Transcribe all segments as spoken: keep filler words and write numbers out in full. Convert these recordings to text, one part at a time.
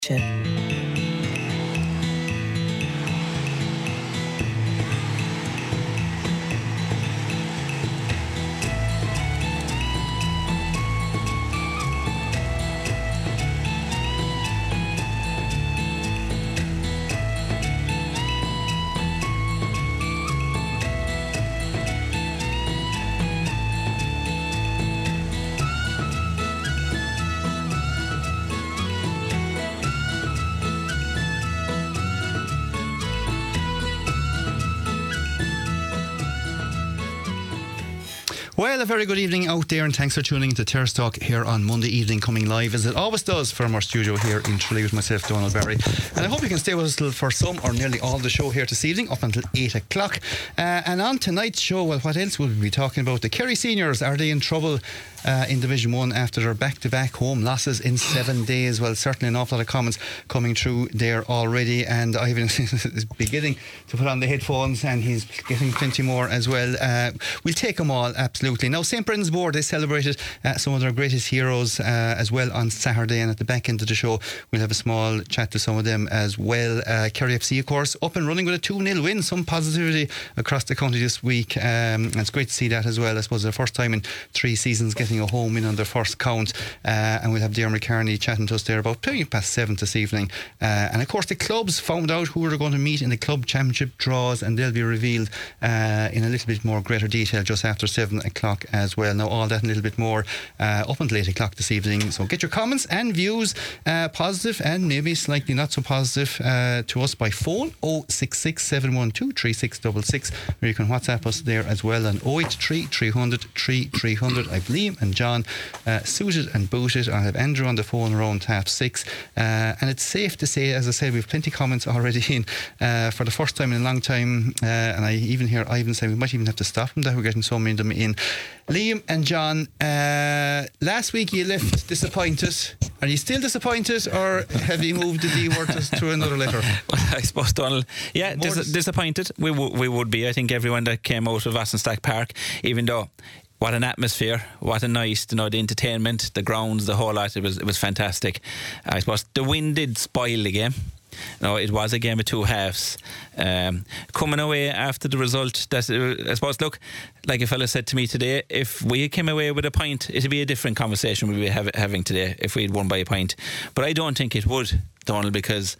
Well, a very good evening out there, and thanks for tuning into Terrace Talk here on Monday evening, coming live as it always does from our studio here in Tralee with myself, Donald Barry. And I hope you can stay with us till for some or nearly all the show here this evening up until eight o'clock. Uh, and on tonight's show, well, what else will we be talking about? The Kerry Seniors, are they in trouble uh, in Division one after their back-to-back home losses in seven days? Well, certainly an awful lot of comments coming through there already, and Ivan is beginning to put on the headphones, and he's getting plenty more as well. Uh, we'll take them all, absolutely. Now, Saint Brendan's Board, they celebrated uh, some of their greatest heroes uh, as well on Saturday, and at the back end of the show we'll have a small chat to some of them as well. uh, Kerry F C, of course, up and running with a two nil win. Some positivity across the country this week, um, and it's great to see that as well. I suppose the first time in three seasons getting a home win on their first count, uh, and we'll have Darren McCartney chatting to us there about twenty past seven this evening. Uh, and of course the clubs found out who they're going to meet in the club championship draws, and they'll be revealed uh, in a little bit more greater detail just after seven o'clock as well. Now, all that and a little bit more uh, up until eight o'clock this evening. So get your comments and views, uh, positive and maybe slightly not so positive, uh, to us by phone oh six six, seven one two, three six six six, or you can WhatsApp us there as well on oh eight three, three hundred, three three hundred. I've Liam and John uh, suited and booted. I have Andrew on the phone around half six, uh, and it's safe to say, as I said, we've plenty of comments already in uh, for the first time in a long time, uh, and I even hear Ivan say we might even have to stop them, that we're getting so many of them in. Liam and John, uh, last week you left disappointed. Are you still disappointed, or have you moved the D word to another letter? Well, I suppose, Donald, yeah, dis- disappointed. We, w- we would be. I think everyone that came out of Vassenstack Park, even though what an atmosphere, what a night, you know, the entertainment, the grounds, the whole lot, it was, it was fantastic. I suppose the wind did spoil the game. No, it was a game of two halves. Um, coming away after the result, that I suppose, look, like a fella said to me today, if we came away with a point, it'd be a different conversation we'd be have, having today if we'd won by a point. But I don't think it would, Donald, because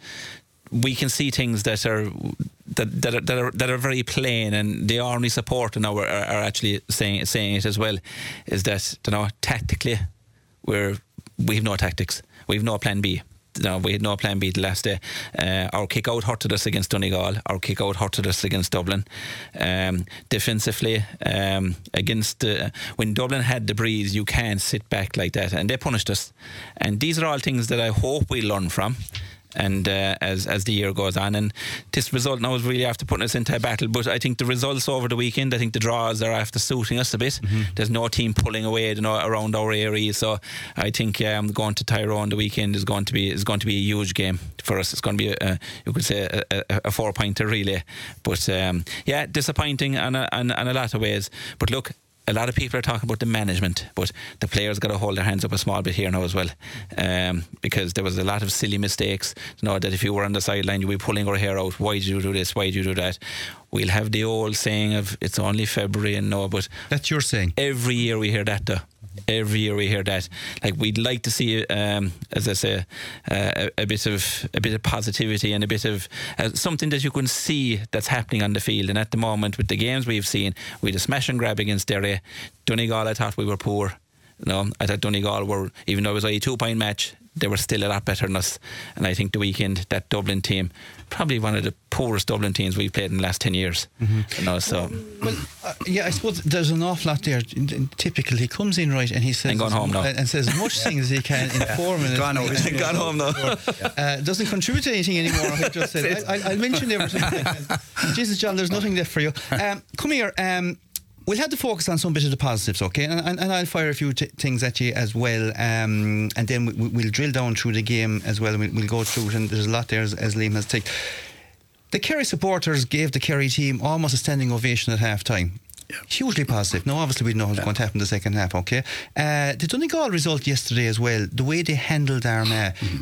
we can see things that are that that are, that are, that are very plain, and the Army support now are, are actually saying saying it as well. Is that, you know, tactically, we're we've no tactics, we've no plan B. No, we had no plan B the last day. Uh, our kick out hurted us against Donegal. Our kick out hurted us against Dublin. Um, defensively, um, against uh, when Dublin had the breeze, you can't sit back like that, and they punished us. And these are all things that I hope we learn from. And uh, as as the year goes on, and this result now is really after putting us into a battle. But I think the results over the weekend, I think the draws are after suiting us a bit. Mm-hmm. There's no team pulling away, you know, around our area. So I think um, going to Tyrone the weekend is going to be is going to be a huge game for us. It's going to be a, a, you could say a, a, a four pointer really. But um, yeah, disappointing in a, in, in a lot of ways. But look, a lot of people are talking about the management, but the players got to hold their hands up a small bit here now as well, um, because there was a lot of silly mistakes. You know, that if you were on the sideline, you'd be pulling your hair out. Why did you do this? Why did you do that? We'll have the old saying of it's only February and no, but that's your saying. Every year we hear that though. Every year we hear that. Like, we'd like to see, um, as I say, uh, a, a bit of a bit of positivity and a bit of uh, something that you can see that's happening on the field. And at the moment, with the games we've seen, we had a smash and grab against Derry. Donegal, I thought we were poor. You know, I thought Donegal were, even though it was a two-point match, they were still a lot better than us. And I think the weekend, that Dublin team, probably one of the poorest Dublin teams we've played in the last ten years. Mm-hmm. You know, so well, uh, yeah, I suppose there's an awful lot there. Typically, he comes in right and he says, and gone home now, and says as much things as he can in four minutes. Gone home, he's gone home now. Uh, doesn't contribute to anything anymore. I just said, I, I'll mention everything. Jesus, John, there's nothing left for you. Um, come here. Um, We'll have to focus on some bit of the positives, okay? And, and, and I'll fire a few t- things at you as well, um, and then we, we'll drill down through the game as well, and we'll, we'll go through it, and there's a lot there, as, as Liam has ticked. The Kerry supporters gave the Kerry team almost a standing ovation at half-time. Yeah. Hugely positive. Now, obviously, we know what's yeah. going to happen in the second half, okay? Uh, the Donegal result yesterday as well, the way they handled Armagh, mm-hmm.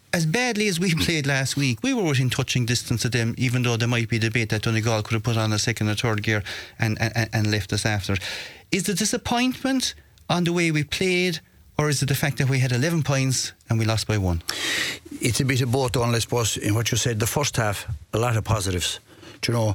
as badly as we played last week, we were within touching distance of them, even though there might be debate that Donegal could have put on a second or third gear and, and, and left us after. Is the disappointment on the way we played, or is it the fact that we had eleven points and we lost by one? It's a bit of both, Donald, I suppose, in what you said. The first half, a lot of positives. Do you know,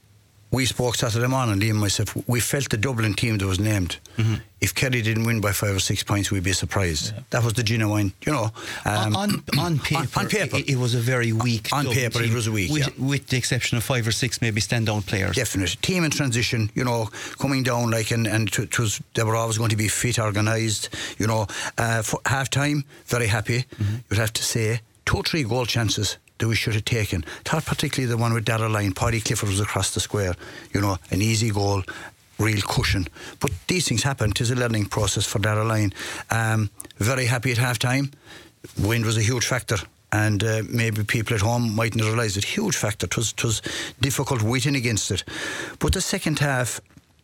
we spoke Saturday morning, Liam and myself, we felt the Dublin team that was named. Mm-hmm. If Kerry didn't win by five or six points, we'd be surprised. Yeah. That was the genuine, you know. Um, on, on paper, on, on paper it, it was a very weak On, on paper, team, it was a weak, with, yeah. with the exception of five or six maybe standout players. Definitely. Team in transition, you know, coming down, like, and, and it was, they were always going to be fit, organised, you know. Uh, for half time, very happy, mm-hmm. you'd have to say. Two or three goal chances that we should have taken. Thought particularly the one with Darragh Lyne. Paddy Clifford was across the square. You know, an easy goal, real cushion. But these things happen. It is a learning process for Darragh Lyne. Um, very happy at half time. Wind was a huge factor. And uh, maybe people at home mightn't have realised it. Huge factor. It was, it was difficult waiting against it. But the second half,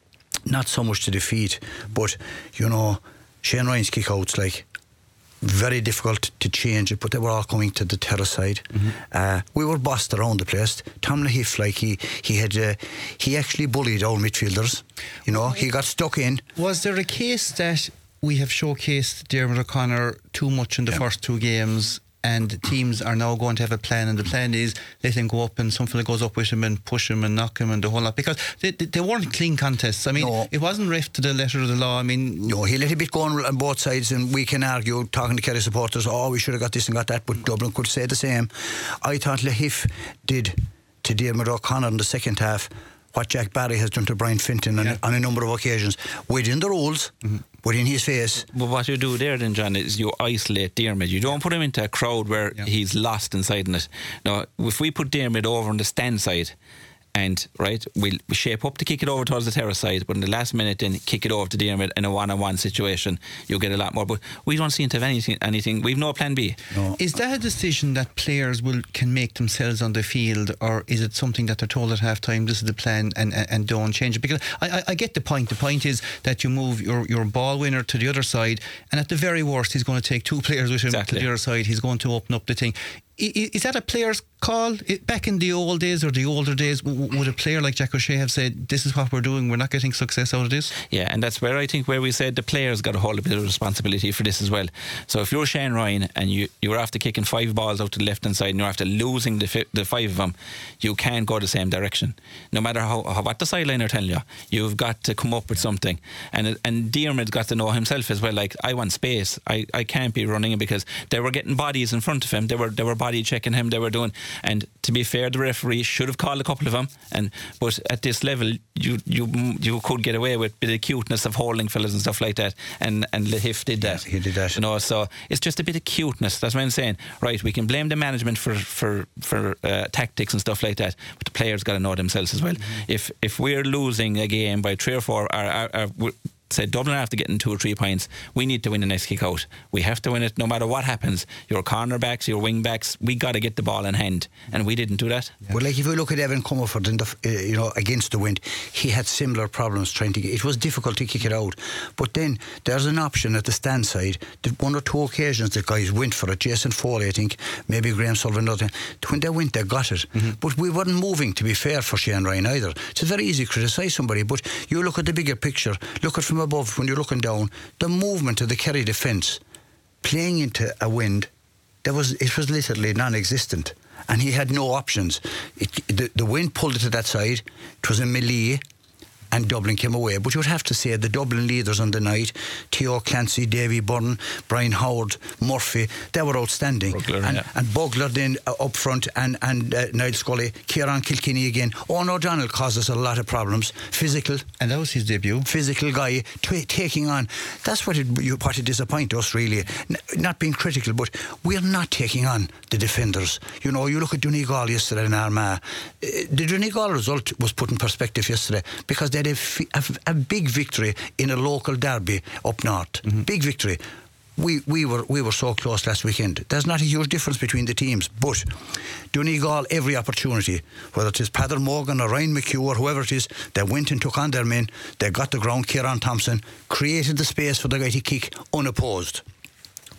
not so much to defeat, but, you know, Shane Ryan's kick-outs, like, very difficult to change it, but they were all coming to the terrace side. Mm-hmm. Uh, we were bossed around the place. Tom Lahiff, like he he had, uh, he actually bullied our midfielders. You know, he got stuck in. Was there a case that we have showcased Diarmuid O'Connor too much in the yeah. first two games, and teams are now going to have a plan, and the plan is let him go up and something that goes up with him and push him and knock him and the whole lot, because they, they, they weren't clean contests. I mean, no. It wasn't ref to the letter of the law. I mean, no, he let a bit go on, on both sides, and we can argue, talking to Kerry supporters, oh, we should have got this and got that, but Dublin could say the same. I thought Lahiff did to Diarmuid O'Connor in the second half what Jack Barry has done to Brian Finton on, yeah. on a number of occasions, within the rules, mm-hmm. within his face. But what you do there then, John, is you isolate Diarmuid. You don't put him into a crowd where yeah. he's lost inside in it. Now, if we put Diarmuid over on the stand side, and right, we'll shape up to kick it over towards the terrace side, but in the last minute then kick it over to Diarmuid in a one-on-one situation, you'll get a lot more. But we don't seem to have anything, anything. We've no plan B. No. Is that a decision that players will can make themselves on the field, or is it something that they're told at half time, this is the plan, and, and, and don't change it? Because I, I, I get the point. The point is that you move your, your ball winner to the other side, and at the very worst he's going to take two players with him exactly. to the other side. He's going to open up the thing. Is that a player's call? Back in the old days or the older days, would a player like Jack O'Shea have said, this is what we're doing, we're not getting success out of this? Yeah, and that's where I think where we said the players got to hold a bit of responsibility for this as well. So if you're Shane Ryan and you, you're after kicking five balls out to the left hand side and you're after losing the, fi- the five of them, you can't go the same direction. No matter how, how what the sideline are telling you, you've got to come up with something. And and Diarmuid's got to know himself as well, like, I want space. I, I can't be running him, because they were getting bodies in front of him. They were they were body checking him, they were doing, and to be fair, the referee should have called a couple of them, and but at this level you you you could get away with a bit of cuteness of holding fellas and stuff like that, and and Lahiff did that. Yeah, he did that, you know, so it's just a bit of cuteness. That's what I'm saying. Right, we can blame the management for for for uh, tactics and stuff like that, but the players got to know themselves as well. Mm-hmm. if if we're losing a game by three or four, or, or, or say Dublin after getting two or three points, we need to win the next kick out. We have to win it no matter what happens. Your cornerbacks, your wing backs, we got to get the ball in hand, and we didn't do that. Yeah. But like if you look at Evan Comerford in the, uh, you know, against the wind, he had similar problems trying to get, it was difficult to kick it out. But then there's an option at the stand side. One or two occasions the guys went for it. Jason Foley, I think, maybe Graham Sullivan, nothing. When they went, they got it. Mm-hmm. But we weren't moving, to be fair, for Shane Ryan either. It's very easy to criticise somebody, but you look at the bigger picture, look at from above when you're looking down, the movement of the Kerry defence playing into a wind, there was it was literally non-existent, and he had no options. It, the, the wind pulled it to that side. It was a melee, and Dublin came away. But you would have to say the Dublin leaders on the night, Theo Clancy, Davy Byrne, Brian Howard, Murphy, they were outstanding. Bugler, and, yeah. and Bugler then uh, up front, and, and uh, Niall Scully, Kieran Kilkenny again. Owen O'Donnell caused us a lot of problems. Physical. And that was his debut. Physical guy, t- taking on. That's what it, what it disappointed us, really. N- not being critical, but we're not taking on the defenders. You know, you look at Donegal yesterday in Armagh. Uh, the Donegal result was put in perspective yesterday, because they had a, f- a, a big victory in a local derby up north. Mm-hmm. Big victory. We we were we were so close last weekend. There's not a huge difference between the teams, but Donegal, every opportunity, whether it is Padder Morgan or Ryan McHugh or whoever it is, they went and took on their men. They got the ground. Kieran Thompson created the space for the guy to kick unopposed.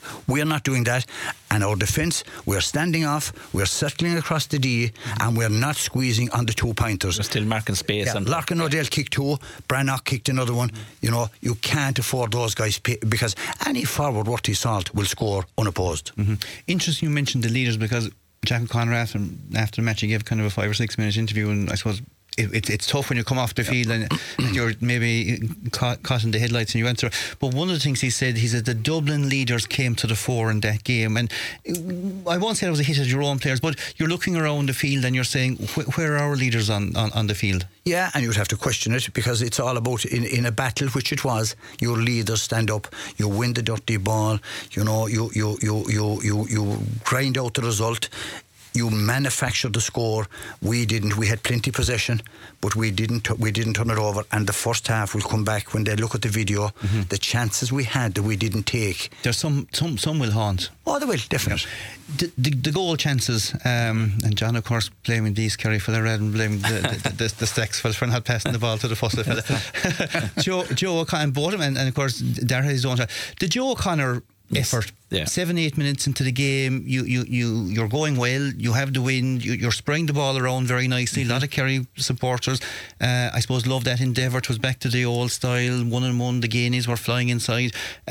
We're not doing that. And our defence, we're standing off, we're circling across the D, and we're not squeezing on the two pointers. We're still marking space. Yeah, and Larkin O'Dell kicked two, Brannock kicked another one. You know, you can't afford those guys pay, because any forward worth his salt will score unopposed. Mm-hmm. Interesting you mentioned the leaders, because Jack O'Connor after, after the match he gave kind of a five or six minute interview, and I suppose It, it, it's tough when you come off the field and, and you're maybe caught, caught in the headlights and you enter. But one of the things he said, he said the Dublin leaders came to the fore in that game. And I won't say it was a hit at your own players, but you're looking around the field and you're saying, wh- where are our leaders on, on, on the field? Yeah, and you'd have to question it, because it's all about, in, in a battle, which it was, your leaders stand up, you win the dirty ball, you know, you, you, you, you, you, you grind out the result. You manufactured the score. We didn't. We had plenty possession, but we didn't. We didn't turn it over. And the first half will come back when they look at the video. Mm-hmm. The chances we had that we didn't take. There's some. Some. Some will haunt. Oh, they will definitely. The, the, the goal chances, um, and John, of course, blaming these Kerry for the red and blaming the, the, the, the Stacks for, for not passing the ball to the first fella. Joe, Joe O'Connor, both of them, and, and of course, Darragh his own. The Joe O'Connor effort. Yeah. Seven, eight minutes into the game, you you you you're going well. You have the win. You, you're spraying the ball around very nicely. Mm-hmm. A lot of Kerry supporters, uh, I suppose, love that endeavour. It was back to the old style, one and one. The Gainies were flying inside.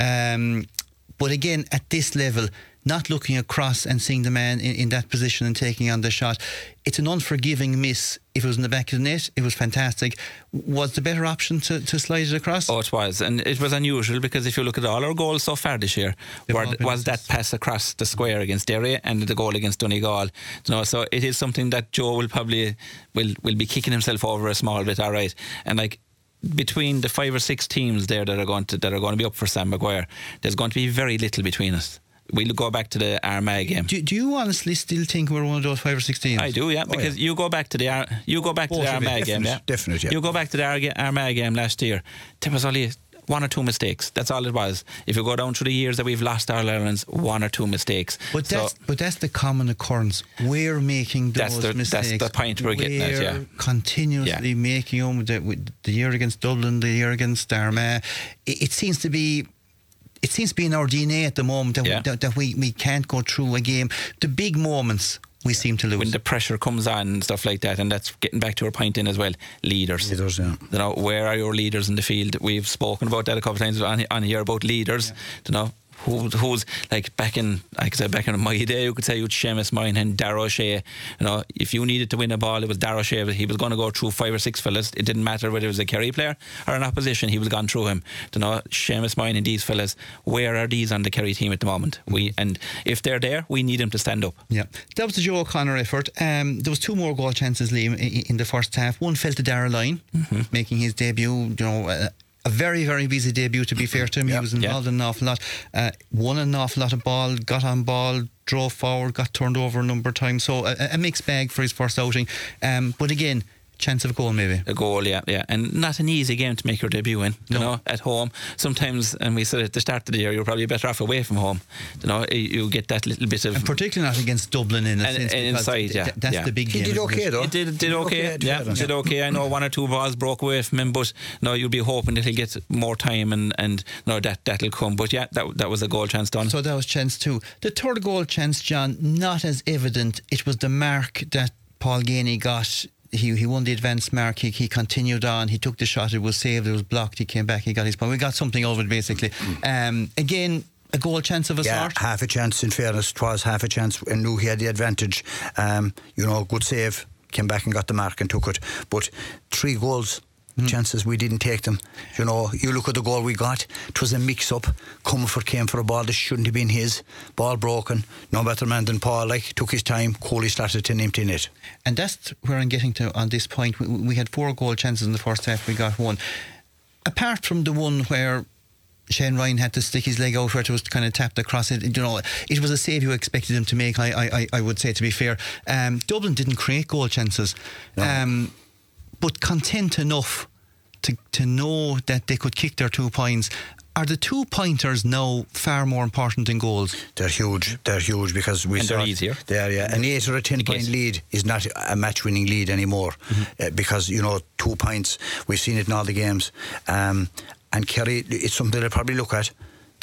Um, but again, at this level, not looking across and seeing the man in, in that position and taking on the shot, it's an unforgiving miss. If it was in the back of the net, it was fantastic. Was the better option to, to slide it across? Oh, it was. And it was unusual, because if you look at all our goals so far this year, were, was that pass across the square against Derry and the goal against Donegal. You know, so it is something that Joe will probably will, will be kicking himself over a small bit, all right. And like, between the five or six teams there that are going to that are going to be up for Sam Maguire, there's going to be very little between us. We'll go back to the Armagh game. Do, do you honestly still think we're one of those five or six teams? I do, yeah, because oh, yeah. you go back to the Ar- you go back Both to the Armagh game, yeah, definitely. Yeah. You go back to the Ar- Armagh game last year. There was only one or two mistakes. That's all it was. If you go down through the years that we've lost our Ireland's, one or two mistakes. But that's so, but that's the common occurrence. We're making those that's the, mistakes. That's the point we're, we're getting at. Yeah, continuously yeah. making them. With the, with the year against Dublin, the year against Armagh. It, it seems to be. It seems to be in our D N A at the moment that, yeah. we, that, that we, we can't go through a game. The big moments we yeah. seem to lose. When the pressure comes on and stuff like that, and that's getting back to our point in as well. Leaders. Leaders, yeah. You know, where are your leaders in the field? We've spoken about that a couple of times on, on here about leaders. Yeah. You know, who, who's like back in, like I said, back in my day, you could say you'd Seamus Moynihan, Darragh O'Shea. You know, if you needed to win a ball, it was Darragh O'Shea. He was going to go through five or six fellas. It didn't matter whether it was a Kerry player or an opposition. He was gone through him. You know, Seamus Moynihan, these fellas. Where are these on the Kerry team at the moment? We and if they're there, we need them to stand up. Yeah, that was the Joe O'Connor effort. Um, there was two more goal chances, Liam, in, in the first half. One fell to Darragh Lyne, mm-hmm. making his debut. You know. Uh, A very, very busy debut, to be fair to him. Yep, he was involved yep. in an awful lot. Uh, won an awful lot of ball, got on ball, drove forward, got turned over a number of times. So a, a mixed bag for his first outing. Um, but again, chance of a goal maybe. A goal, yeah, yeah. And not an easy game to make your debut in, you no. know, at home. Sometimes, and we said at the start of the year, you're probably better off away from home. You know, you get that little bit of... And particularly not against Dublin in a and, sense. And inside, yeah. Th- that's yeah. the big he game. He did okay, though. He did, did, did okay, okay yeah, yeah. did okay. I know one or two balls broke away from him, but no, you'll be hoping that he'll get more time and, and no, that, that'll come. But yeah, that that was a goal chance done. So that was chance two. The third goal chance, John, not as evident. It was the mark that Paul Gainey got. He he won the advanced mark. He, he continued on. He took the shot. It was saved. It was blocked. He came back. He got his point. We got something over it basically. Um, again, a goal chance of a yeah, sort. half a chance. In fairness, it was half a chance, and knew he had the advantage. Um, you know, good save. Came back and got the mark and took it. But three goals. Mm. Chances we didn't take them. You know, you look at the goal we got. It was a mix-up. Comerford came for a ball that shouldn't have been his. Ball broken. No better man than Paul. Like took his time. Coley started to empty net. And that's where I'm getting to on this point. We, we had four goal chances in the first half. We got one. Apart from the one where Shane Ryan had to stick his leg out where it was kind of tapped across it. You know, it was a save you expected him to make. I I I would say, to be fair. Um, Dublin didn't create goal chances. No. Um, but content enough to to know that they could kick their two points. Are the two pointers now far more important than goals? They're huge. They're huge because we and they're easier. They are, yeah. An eight or a ten point yes. lead is not a match-winning lead anymore, mm-hmm. uh, because you know two points. We've seen it in all the games, um, and Kerry. It's something they'll probably look at.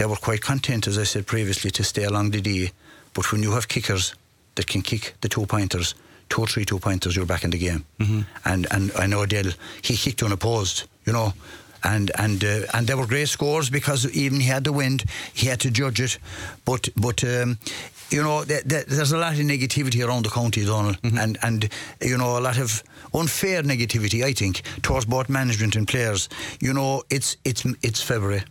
they were quite content, as I said previously, to stay along the D. But when you have kickers that can kick the two pointers, two or three two pointers, you're back in the game. Mm-hmm. And and I know Adele, he kicked unopposed, you know. And and uh, and they were great scores because even he had the wind, he had to judge it. But but um, you know, th- th- there's a lot of negativity around the county, Donald, mm-hmm. and and you know, a lot of unfair negativity, I think, towards both management and players. You know, it's it's it's February.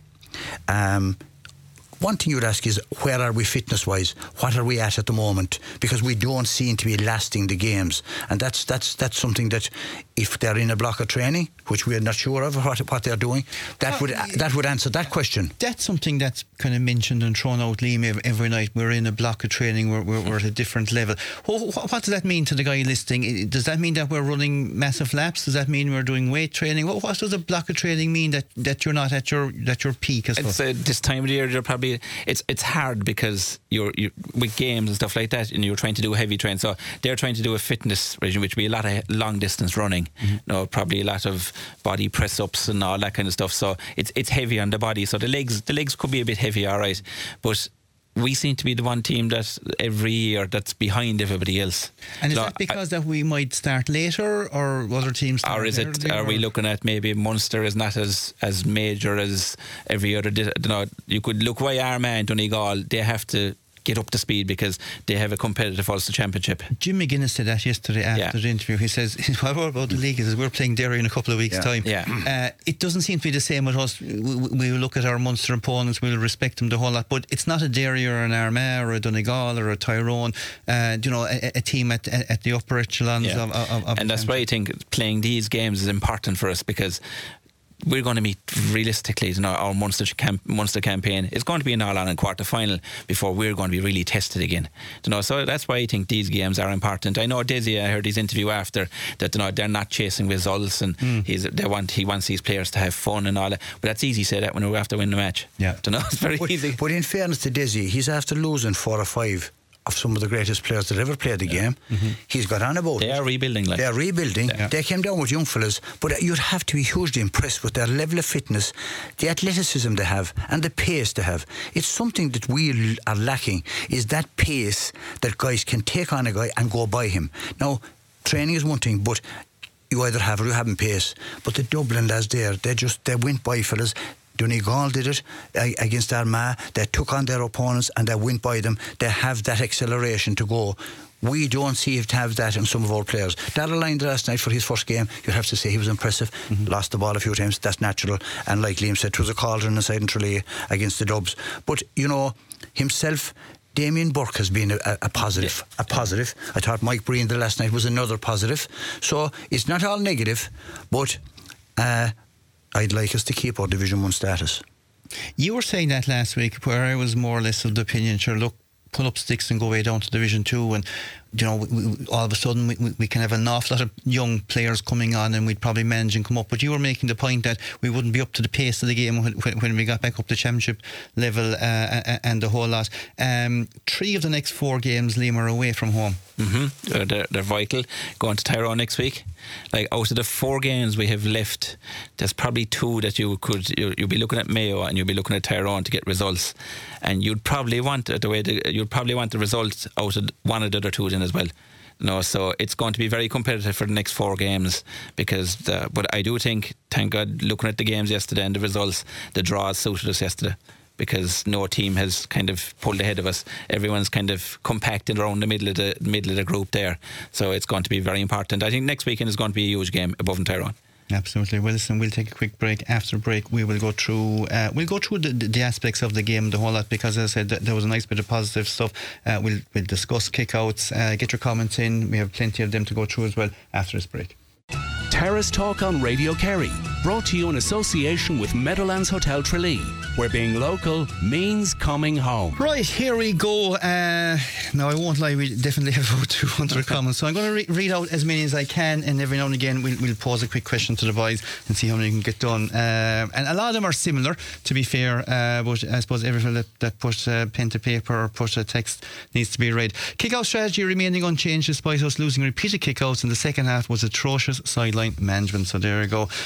Um, One thing you'd ask is, where are we fitness-wise? What are we at at the moment? Because we don't seem to be lasting the games. And that's that's that's something that, if they're in a block of training, which we're not sure of what, what they're doing, that would that would answer that question. That's something that's kind of mentioned and thrown out, Liam, every night. We're in a block of training, we're, we're, we're at a different level. What, what does that mean to the guy listening? Does that mean that we're running massive laps? Does that mean we're doing weight training? What, what does a block of training mean that, that you're not at your at your peak? As it's uh, this time of the year, you're probably it's it's hard because you're, you're with games and stuff like that, and you're trying to do heavy training. So they're trying to do a fitness regime, which would be a lot of long distance running. Mm-hmm. You know, probably a lot of body press ups and all that kind of stuff. So it's it's heavy on the body. So the legs the legs could be a bit heavy, all right, but we seem to be the one team that every year that's behind everybody else. And is so that because I, that we might start later, or other teams start or is it earlier, are or? we looking at maybe Munster is not as as major as every other? You know, you could look why Armagh and Donegal, they have to get up to speed because they have a competitive Ulster Championship. Jim McGuinness said that yesterday after yeah. the interview. He says, what about the league? He says, we're playing Derry in a couple of weeks' yeah. time. Yeah. Uh, it doesn't seem to be the same with us. We, we look at our Munster opponents, we'll respect them the whole lot, but it's not a Derry or an Armagh or a Donegal or a Tyrone, uh, you know, a, a team at, at the upper echelons yeah. of, of, of and that's why I think playing these games is important for us, because we're going to meet realistically, you know, our Munster, camp, Munster campaign is going to be an All-Ireland quarter final before we're going to be really tested again. You know, so that's why I think these games are important. I know Desi, I heard his interview after that, you know, they're not chasing results, and mm. he's they want he wants these players to have fun and all that. But that's easy to say that when we're after winning the match. Yeah, you know, it's very but, easy. But in fairness to Desi, he's after losing four or five of some of the greatest players that ever played the yeah. game. Mm-hmm. He's got on about They it. are rebuilding. Like. They are rebuilding. Yeah. They came down with young fellas, but you'd have to be hugely impressed with their level of fitness, the athleticism they have, and the pace they have. It's something that we are lacking, is that pace that guys can take on a guy and go by him. Now, training is one thing, but you either have or you haven't pace. But the Dublin lads there, they just they went by fellas. Donegal did it against Armagh. They took on their opponents and they went by them. They have that acceleration to go. We don't seem to have that in some of our players. Darragh Lyne last night for his first game, you'd have to say he was impressive. Mm-hmm. Lost the ball a few times, that's natural. And like Liam said, it was a cauldron aside in Tralee against the Dubs. But, you know, himself, Damien Burke has been a, a positive. Yeah. A positive. I thought Mike Breen the last night was another positive. So it's not all negative, but uh, I'd like us to keep our Division one status. You were saying that last week, where I was more or less of the opinion, sure, look, pull up sticks and go way down to Division two, and you know, we, we, all of a sudden we, we can have an awful lot of young players coming on and we'd probably manage and come up. But you were making the point that we wouldn't be up to the pace of the game when, when we got back up to championship level uh, and the whole lot. Um, three of the next four games, Liam, are away from home. Mm-hmm. They're, they're, they're vital. Going to Tyrone next week. Like, out of the four games we have left, there's probably two that you could you, you'll be looking at Mayo and you'll be looking at Tyrone to get results, and you'd probably want the way the, you'd probably want the results out of one of the other two then as well. You know, so it's going to be very competitive for the next four games because the, but I do think, thank God, looking at the games yesterday and the results, the draws suited us yesterday, because no team has kind of pulled ahead of us. Everyone's kind of compacted around the middle of the middle of the group there. So it's going to be very important. I think next weekend is going to be a huge game above in Tyrone. Absolutely. Well, listen, we'll take a quick break. After break, we will go through uh, we'll go through the, the aspects of the game, the whole lot, because as I said, there was a nice bit of positive stuff. Uh, we'll, we'll discuss kickouts, uh, get your comments in. We have plenty of them to go through as well after this break. Terrace Talk on Radio Kerry, brought to you in association with Meadowlands Hotel Tralee, where being local means coming home. Right, here we go. Uh, now, I won't lie, we definitely have about two hundred comments, so I'm going to re- read out as many as I can, and every now and again we'll, we'll pose a quick question to the boys and see how many can get done. Uh, and a lot of them are similar, to be fair, uh, but I suppose everyone that, that put uh, pen to paper or put a text needs to be read. Kick-out strategy remaining unchanged despite us losing repeated kick-outs in the second half was atrocious sideline management. So there you go. Uh, some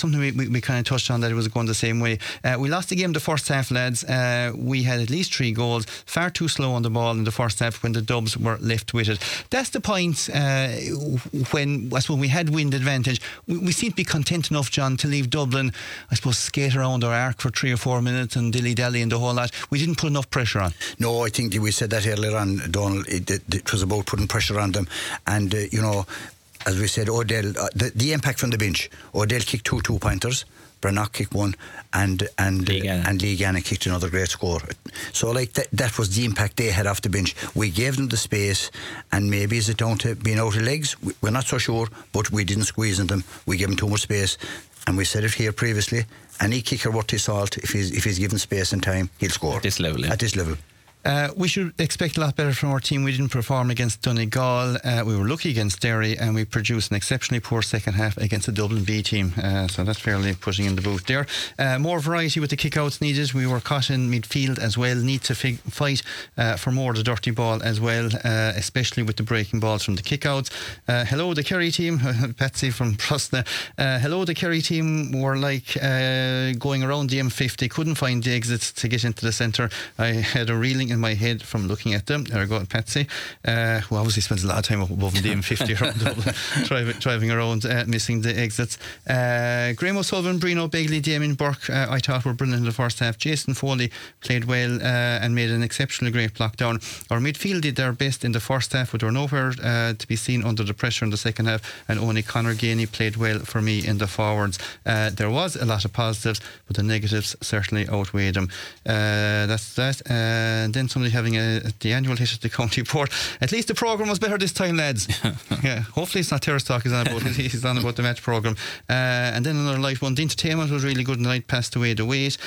something we, we, we kind of touched on, that it was going the same way. Uh, we lost the game the first half, lads. Uh, we had at least three goals, far too slow on the ball in the first half when the Dubs were left with it. That's the point uh, when, I suppose, we had wind advantage. We, we seem to be content enough, John, to leave Dublin, I suppose, skate around our arc for three or four minutes and dilly-dally and the whole lot. We didn't put enough pressure on. No, I think we said that earlier on, Donald. It, it, it was about putting pressure on them. And, uh, you know, as we said, Odell, uh, the, the impact from the bench, Odell kicked two two-pointers, Brannock kicked one, and and Lee Gannon. and Lee Gannon kicked another great score. So like that, that was the impact they had off the bench. We gave them the space, and maybe is it down to being out of legs? We're not so sure, but we didn't squeeze in them. We gave them too much space, and we said it here previously. Any kicker worth his salt, if he's if he's given space and time, he'll score at this level. Yeah. At this level. Uh, we should expect a lot better from our team. We didn't perform against Donegal. Uh, we were lucky against Derry, and we produced an exceptionally poor second half against the Dublin B team. Uh, so that's fairly pushing in the boot there. Uh, more variety with the kickouts needed. We were caught in midfield as well. Need to fig- fight uh, for more of the dirty ball as well, uh, especially with the breaking balls from the kickouts. Uh, hello, the Kerry team. Patsy from Prosna. Uh, hello, the Kerry team were like uh, going around the M fifty. Couldn't find the exits to get into the centre. I had a reeling in my head from looking at them. There I go, Patsy, uh, who obviously spends a lot of time up above the M fifty around Dublin, driving, driving around, uh, missing the exits. Uh, Graham O'Sullivan, Brino Begley, Damien Burke, uh, I thought were brilliant in the first half. Jason Foley played well uh, and made an exceptionally great block down. Our midfield did their best in the first half, but they were nowhere uh, to be seen under the pressure in the second half, and only Conor Gainey played well for me in the forwards. Uh, there was a lot of positives, but the negatives certainly outweighed them. Uh, that's that. Uh, and then somebody having a, the annual hit at the county board. At least the programme was better this time, lads. Yeah, hopefully it's not Terrace Talk he's on about. He's on about the match programme. Uh, and then another light one. The entertainment was really good, and the night passed away the weight.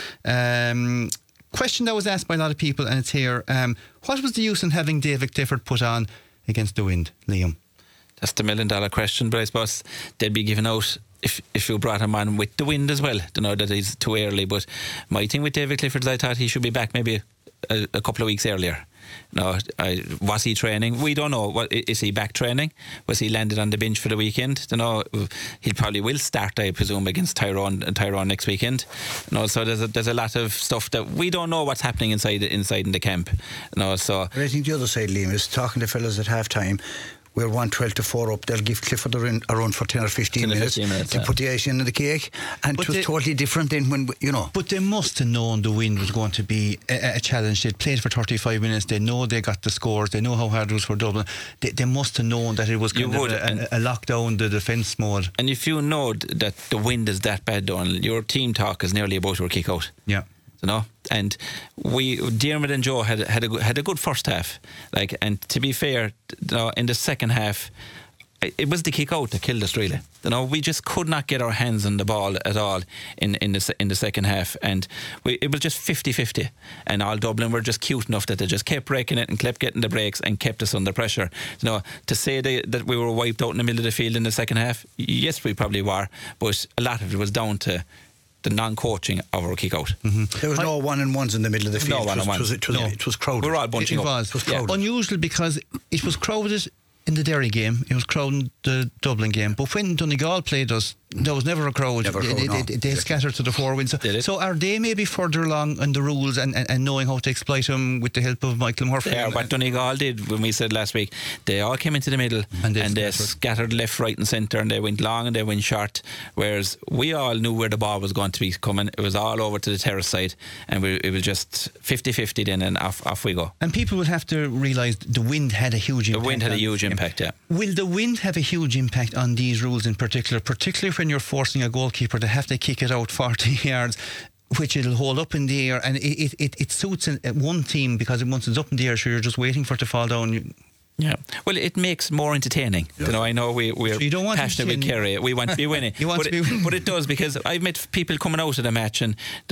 Um, question that was asked by a lot of people, and it's here. Um, what was the use in having David Clifford put on against the wind, Liam? That's the million dollar question, but I suppose they'd be giving out if if you brought him on with the wind as well. Don't know that he's too early, but my thing with David Clifford is I thought he should be back maybe a, a couple of weeks earlier. No, I, was he training? We don't know. What, is he back training? Was he landed on the bench for the weekend? Don't know. He probably will start, I presume, against Tyrone Tyrone next weekend. No, so there's a, there's a lot of stuff that we don't know what's happening inside inside in the camp. No, so but I think the other side, Liam, is talking to fellas at half time. We're one twelve to four up. They'll give Clifford a run, a run for ten or fifteen ten or minutes, fifteen minutes to yeah. put the icing in the cake, and but it was they, totally different than when, you know. But they must have known the wind was going to be a, a challenge. They'd played for thirty-five minutes. They know they got the scores. They know how hard it was for Dublin. They, they must have known that it was kind you of a, a, a lockdown, the defence mode. And if you know that the wind is that bad, Donald, your team talk is nearly about your kick out. Yeah. You know, and we Diarmid and Joe had had a had a good first half. Like, and to be fair, you know, in the second half, it was the kick out that killed us really. You know, we just could not get our hands on the ball at all in in the in the second half, and we, it was just fifty-fifty. And all Dublin were just cute enough that they just kept breaking it and kept getting the breaks and kept us under pressure. You know, to say they, that we were wiped out in the middle of the field in the second half, yes, we probably were, but a lot of it was down to the non-coaching of our kick-out. Mm-hmm. There was I, no one-on-ones in the middle of the field. No one-on-ones. It was, it was, no. it was crowded. We were all bunching it, it up. Was. It was crowded. Unusual because it was crowded in the Derry game. It was crowded in the Dublin game. But when Donegal played us, there was never a crowd. Never they, crowd, no. they, they scattered to the four winds. So, so are they maybe further along in the rules and, and, and knowing how to exploit them with the help of Michael Murphy? They are what Donegal did when we said last week. They all came into the middle and they, and they scattered. scattered left, right and centre, and they went long and they went short, whereas we all knew where the ball was going to be coming. It was all over to the terrace side, and we, it was just fifty-fifty then, and off, off we go. And people would have to realise the wind had a huge impact. The wind had a huge impact, yeah. Will the wind have a huge impact on these rules in particular, particularly when you're forcing a goalkeeper to have to kick it out forty yards, which it'll hold up in the air, and it it, it suits an, one team because once it's up in the air, sure, you're just waiting for it to fall down. You, Yeah, well, it makes more entertaining. Yeah. You know, I know we, we're so you don't want passionate with Kerry. We want to be winning. you want but to be it, winning. But it does, because I've met people coming out of the match, and you know,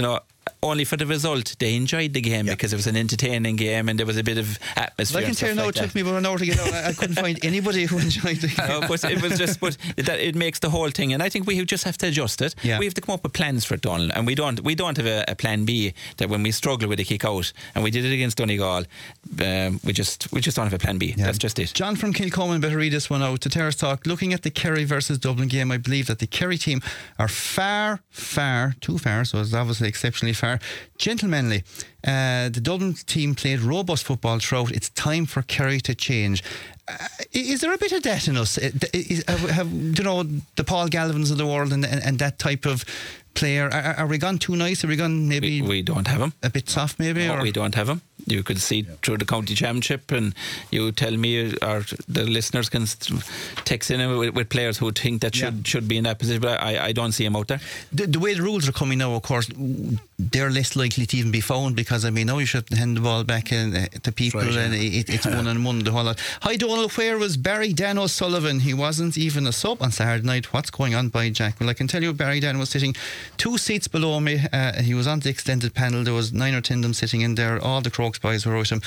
only for the result. They enjoyed the game yeah. because it was an entertaining game and there was a bit of atmosphere. I can tell you now, like it took me about an hour to get out. I couldn't find anybody who enjoyed the game. No, but it was just, but that it makes the whole thing, and I think we just have to adjust it. Yeah. We have to come up with plans for it, Donald, and we don't. We don't have a, a plan B that when we struggle with a kick out, and we did it against Donegal. Um, we just we just don't have a plan B. Yeah. That's just it. John from Kilcoman, better read this one out. To Terrace Talk, looking at the Kerry versus Dublin game, I believe that the Kerry team are far, far, too far, so it's obviously exceptionally far, gentlemanly. Uh, the Dublin team played robust football throughout. It's time for Kerry to change. Uh, is there a bit of that in us? Is, have, have, you know, the Paul Galvins of the world and, and, and that type of player, are, are we gone too nice? Are we gone maybe we, we don't have him a bit soft maybe? No, or? we don't have him. You could see yeah. through the county championship, and you tell me, or the listeners can text in with, with players who think that should yeah. should be in that position, but I, I don't see him out there. The, the way the rules are coming now, of course, they're less likely to even be found, because I mean now you should hand the ball back in, uh, to people right, and yeah. it, it's one on one the whole lot. Hi Donald, where was Barry Dan O'Sullivan? He wasn't even a sub on Saturday night. What's going on by Jack? Well, I can tell you Barry Dan was sitting two seats below me. Uh, he was on the extended panel. There was nine or ten of them sitting in there. All the Crokes boys were with him.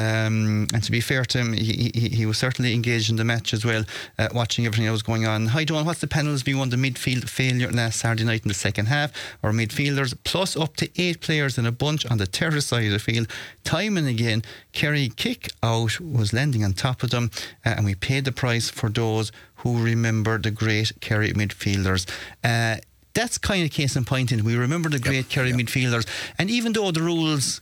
Um, and to be fair to him, he, he, he was certainly engaged in the match as well, uh, watching everything that was going on. Hi Donald, what's the penalties be on the midfield failure last Saturday night in the second half? Our midfielders plus up to eight players in a bunch on the terrace side of the field. Time and again, Kerry kick out was landing on top of them, uh, and we paid the price for those who remember the great Kerry midfielders. Uh, that's kind of case in point in. We remember the great yep, Kerry yep. midfielders, and even though the rules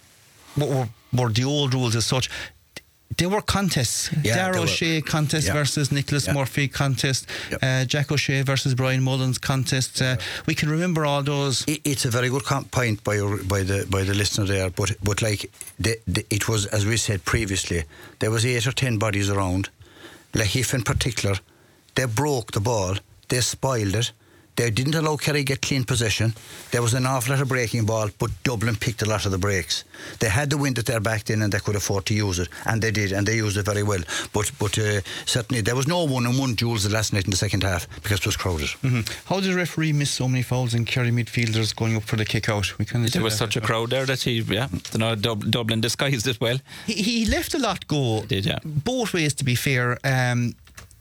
were, were the old rules as such, there were contests. Yeah, Darragh O'Shea contest yeah. versus Nicholas yeah. Murphy contest, yep. uh, Jack O'Shea versus Brian Mullins contest. Uh, we can remember all those. It, it's a very good comp- point by your, by the by the listener there, but but like the, the, it was, as we said previously, there was eight or ten bodies around. Lahiff in particular, they broke the ball, they spoiled it. They didn't allow Kerry get clean possession. There was an awful lot of breaking ball, but Dublin picked a lot of the breaks. They had the wind at their back then, and they could afford to use it, and they did, and they used it very well. But but uh, certainly there was no one-on-one duels the last night in the second half because it was crowded. Mm-hmm. How did the referee miss so many fouls in Kerry midfielders going up for the kick out? We kind of there was such a crowd there that he, yeah, you know, Dub- Dublin disguised it well. He, he left a lot go. He did, yeah. Both ways, to be fair. Um,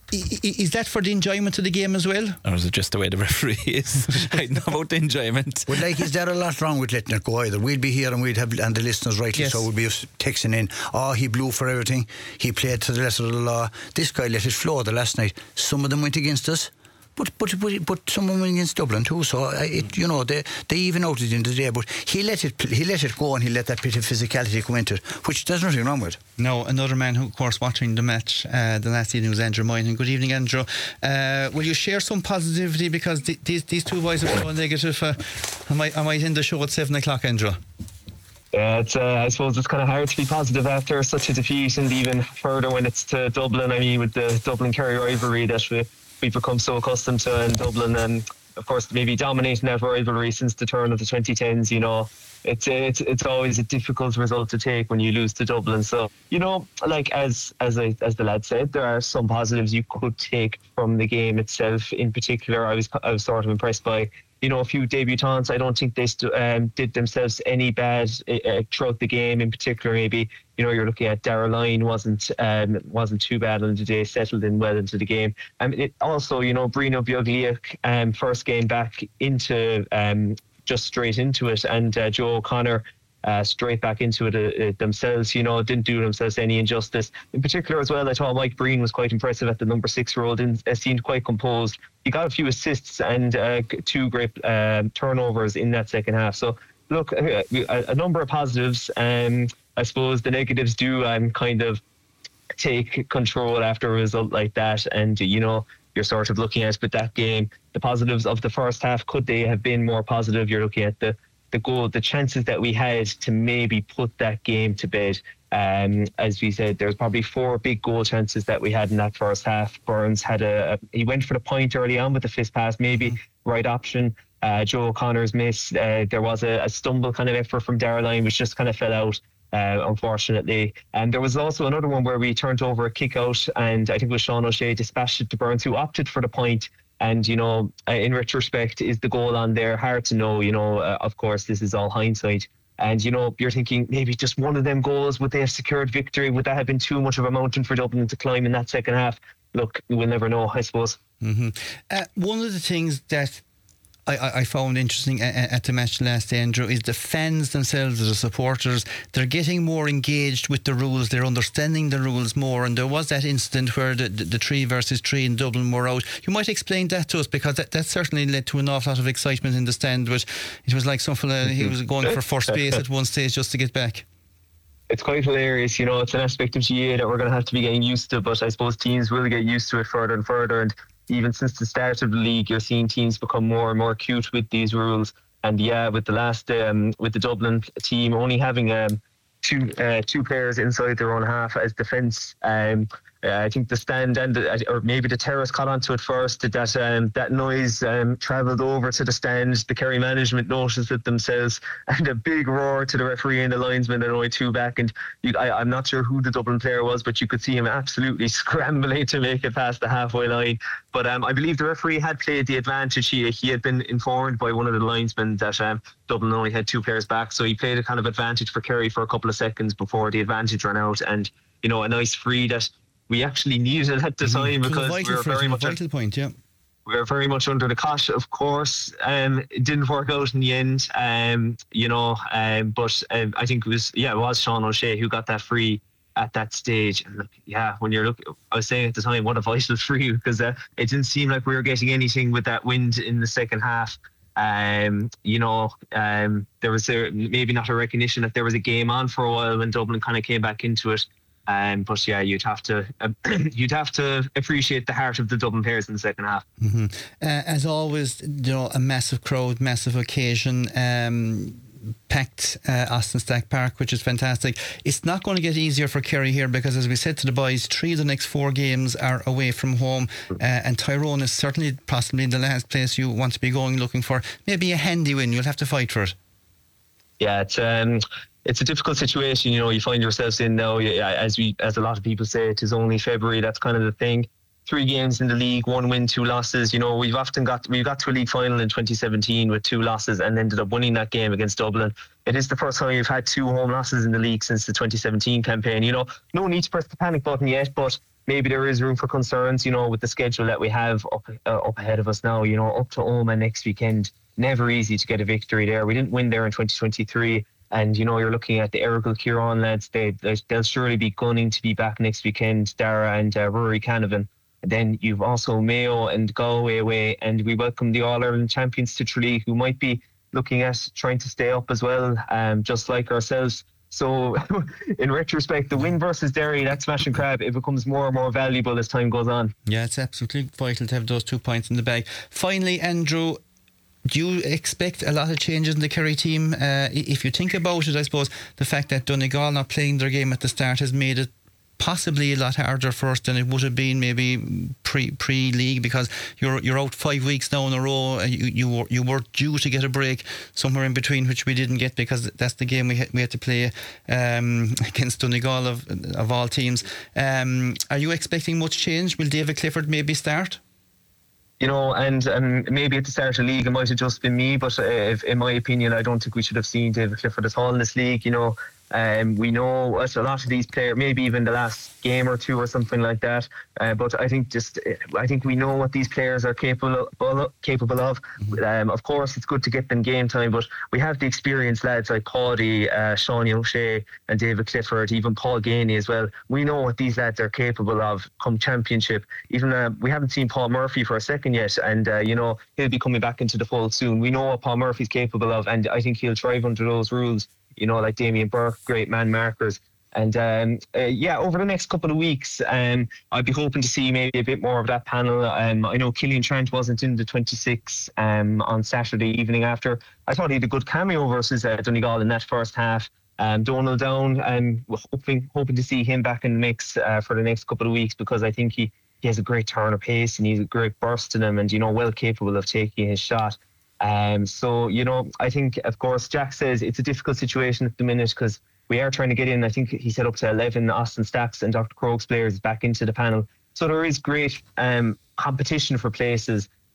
Is that for the enjoyment of the game as well? Or is it just the way the referee is? I know about the enjoyment. Well, like, is there a lot wrong with letting it go either? We'd be here and we'd have, and the listeners rightly yes. so would be texting in, oh, he blew for everything, he played to the letter of the law. This guy let it flow the last night. Some of them went against us, but but but, but someone went against Dublin too. So it, you know, they they even out it in the day. But he let it he let it go, and he let that bit of physicality come into it, which there's nothing wrong with. No, another man who, of course, watching the match uh, the last evening was Andrew Moynihan. Good evening, Andrew. Uh, will you share some positivity, because th- these these two boys are so negative? Uh, I might I might end the show at seven o'clock, Andrew. Yeah, it's, uh, I suppose it's kind of hard to be positive after such a defeat, and even further when it's to Dublin. I mean, with the Dublin-Kerry rivalry that we, we've become so accustomed to in Dublin, and of course maybe dominating that rivalry since the turn of the twenty tens, you know, it's it's it's always a difficult result to take when you lose to Dublin. So, you know, like as as I, as the lad said, there are some positives you could take from the game itself. In particular, I was I was sort of impressed by, you know, a few debutants. I don't think they st- um, did themselves any bad uh, throughout the game. In particular, maybe, you know, you're looking at Darragh Lyne wasn't um, wasn't too bad on the day, settled in well into the game. And um, it also, you know, Brino Biogliac, um, first game back into um, just straight into it, and uh, Joe O'Connor uh, straight back into it uh, themselves. You know, didn't do themselves any injustice. In particular as well, I thought Mike Breen was quite impressive at the number six role. Didn't uh, seemed quite composed. He got a few assists and uh, two great um, turnovers in that second half. So look, a, a number of positives. Um, I suppose the negatives do um, kind of take control after a result like that, and you know, you're sort of looking at with that game, the positives of the first half, could they have been more positive? You're looking at the the goal, the chances that we had to maybe put that game to bed. Um, as we said, there's probably four big goal chances that we had in that first half. Burns had a, a he went for the point early on with the fifth pass, maybe mm-hmm. right option. Uh, Joe O'Connor's miss. Uh, there was a, a stumble kind of effort from Darragh Lyne, which just kind of fell out. Uh, unfortunately. And there was also another one where we turned over a kick out, and I think it was Sean O'Shea dispatched it to Burns, who opted for the point. And, you know, uh, in retrospect, is the goal on there? Hard to know, you know, uh, of course, this is all hindsight. And, you know, you're thinking maybe just one of them goals, would they have secured victory? Would that have been too much of a mountain for Dublin to climb in that second half? Look, we'll never know, I suppose. Mm-hmm. Uh, one of the things that I, I found interesting at, at the match last day, Andrew, is the fans themselves, the supporters, they're getting more engaged with the rules, they're understanding the rules more. And there was that incident where the, the, the three versus three in Dublin were out. You might explain that to us, because that, that certainly led to an awful lot of excitement in the stand. But it was like some fella, he was going for first base at one stage just to get back. It's quite hilarious, you know. It's an aspect of G A that we're going to have to be getting used to, but I suppose teams will get used to it further and further. And even since the start of the league, you're seeing teams become more and more acute with these rules. And yeah, with the last, um, with the Dublin team only having um, two uh, two players inside their own half as defence, um, uh, I think the stand and the, or maybe the terrace caught onto it first. That um, that noise um, travelled over to the stand. The Kerry management noticed it themselves, and a big roar to the referee and the linesman, and only two back. And you, I, I'm not sure who the Dublin player was, but you could see him absolutely scrambling to make it past the halfway line. But um, I believe the referee had played the advantage. He, he had been informed by one of the linesmen that um, Dublin only had two players back, so he played a kind of advantage for Kerry for a couple of seconds before the advantage ran out. And, you know, a nice free that we actually needed at the Mm-hmm. time, because we were very much a vital point, yeah. we were very much under the cosh, of course. Um, it didn't work out in the end, um, you know, um, but um, I think it was, yeah, it was Sean O'Shea who got that free at that stage. And look, yeah, when you're looking, I was saying at the time, what a vital free, because uh, it didn't seem like we were getting anything with that wind in the second half. Um, you know, um, there was a, maybe not a recognition that there was a game on for a while when Dublin kind of came back into it. Um, but yeah, you'd have to uh, you'd have to appreciate the heart of the Dublin players in the second half. Mm-hmm. Uh, as always, you know, a massive crowd, massive occasion, um, packed uh, Austin Stack Park, which is fantastic. It's not going to get easier for Kerry here, because, as we said to the boys, three of the next four games are away from home, uh, and Tyrone is certainly possibly the last place you want to be going, looking for maybe a handy win. You'll have to fight for it. Yeah, it's um. It's a difficult situation, you know, you find yourselves in now. As we, as a lot of people say, it is only February. That's kind of the thing. Three games in the league, one win, two losses. You know, we've often got, we got to a league final in twenty seventeen with two losses and ended up winning that game against Dublin. It is the first time we've had two home losses in the league since the twenty seventeen campaign. You know, no need to press the panic button yet, but maybe there is room for concerns, you know, with the schedule that we have up, uh, up ahead of us now, you know, up to Omagh next weekend. Never easy to get a victory there. We didn't win there in twenty twenty-three. And, you know, you're looking at the Errigal Kieran lads. They, they'll surely be gunning to be back next weekend, Dara and uh, Rory Canavan. And then you've also Mayo and Galway away. And we welcome the All-Ireland champions to Tralee, who might be looking at trying to stay up as well, um, just like ourselves. So, in retrospect, the win versus Derry, that smash and grab, it becomes more and more valuable as time goes on. Yeah, it's absolutely vital to have those two points in the bag. Finally, Andrew, do you expect a lot of changes in the Kerry team? Uh, if you think about it, I suppose the fact that Donegal not playing their game at the start has made it possibly a lot harder for us than it would have been maybe pre pre league, because you're you're out five weeks now in a row. You you were you were due to get a break somewhere in between, which we didn't get, because that's the game we had, we had to play um, against Donegal of of all teams. Um, are you expecting much change? Will David Clifford maybe start? You know, and um, maybe at the start of the league it might have just been me, but uh, if, in my opinion, I don't think we should have seen David Clifford at all in this league. You know, um, we know a lot of these players, maybe even the last game or two or something like that. Uh, but I think just, I think we know what these players are capable of. Capable of. Um, of course, it's good to get them game time, but we have the experienced lads like Cody, uh, Sean O'Shea, and David Clifford, even Paul Gainey as well. We know what these lads are capable of come championship. Even uh, we haven't seen Paul Murphy for a second yet, and uh, you know, he'll be coming back into the fold soon. We know what Paul Murphy's capable of, and I think he'll thrive under those rules. You know, like Damien Burke, great man markers. And um, uh, yeah, over the next couple of weeks, um, I'd be hoping to see maybe a bit more of that panel. Um, I know Killian Trent wasn't in the twenty-six um, on Saturday evening after. I thought he had a good cameo versus uh, Donegal in that first half. Um, Donald Down, um, we're hoping hoping to see him back in the mix uh, for the next couple of weeks, because I think he, he has a great turn of pace and he's a great burst in him, and, you know, well capable of taking his shot. Um, so, you know, I think, of course, Jack says it's a difficult situation at the minute because we are trying to get in. I think he said up to eleven Austin Stacks and Doctor Croke's players back into the panel. So there is great um, competition for places.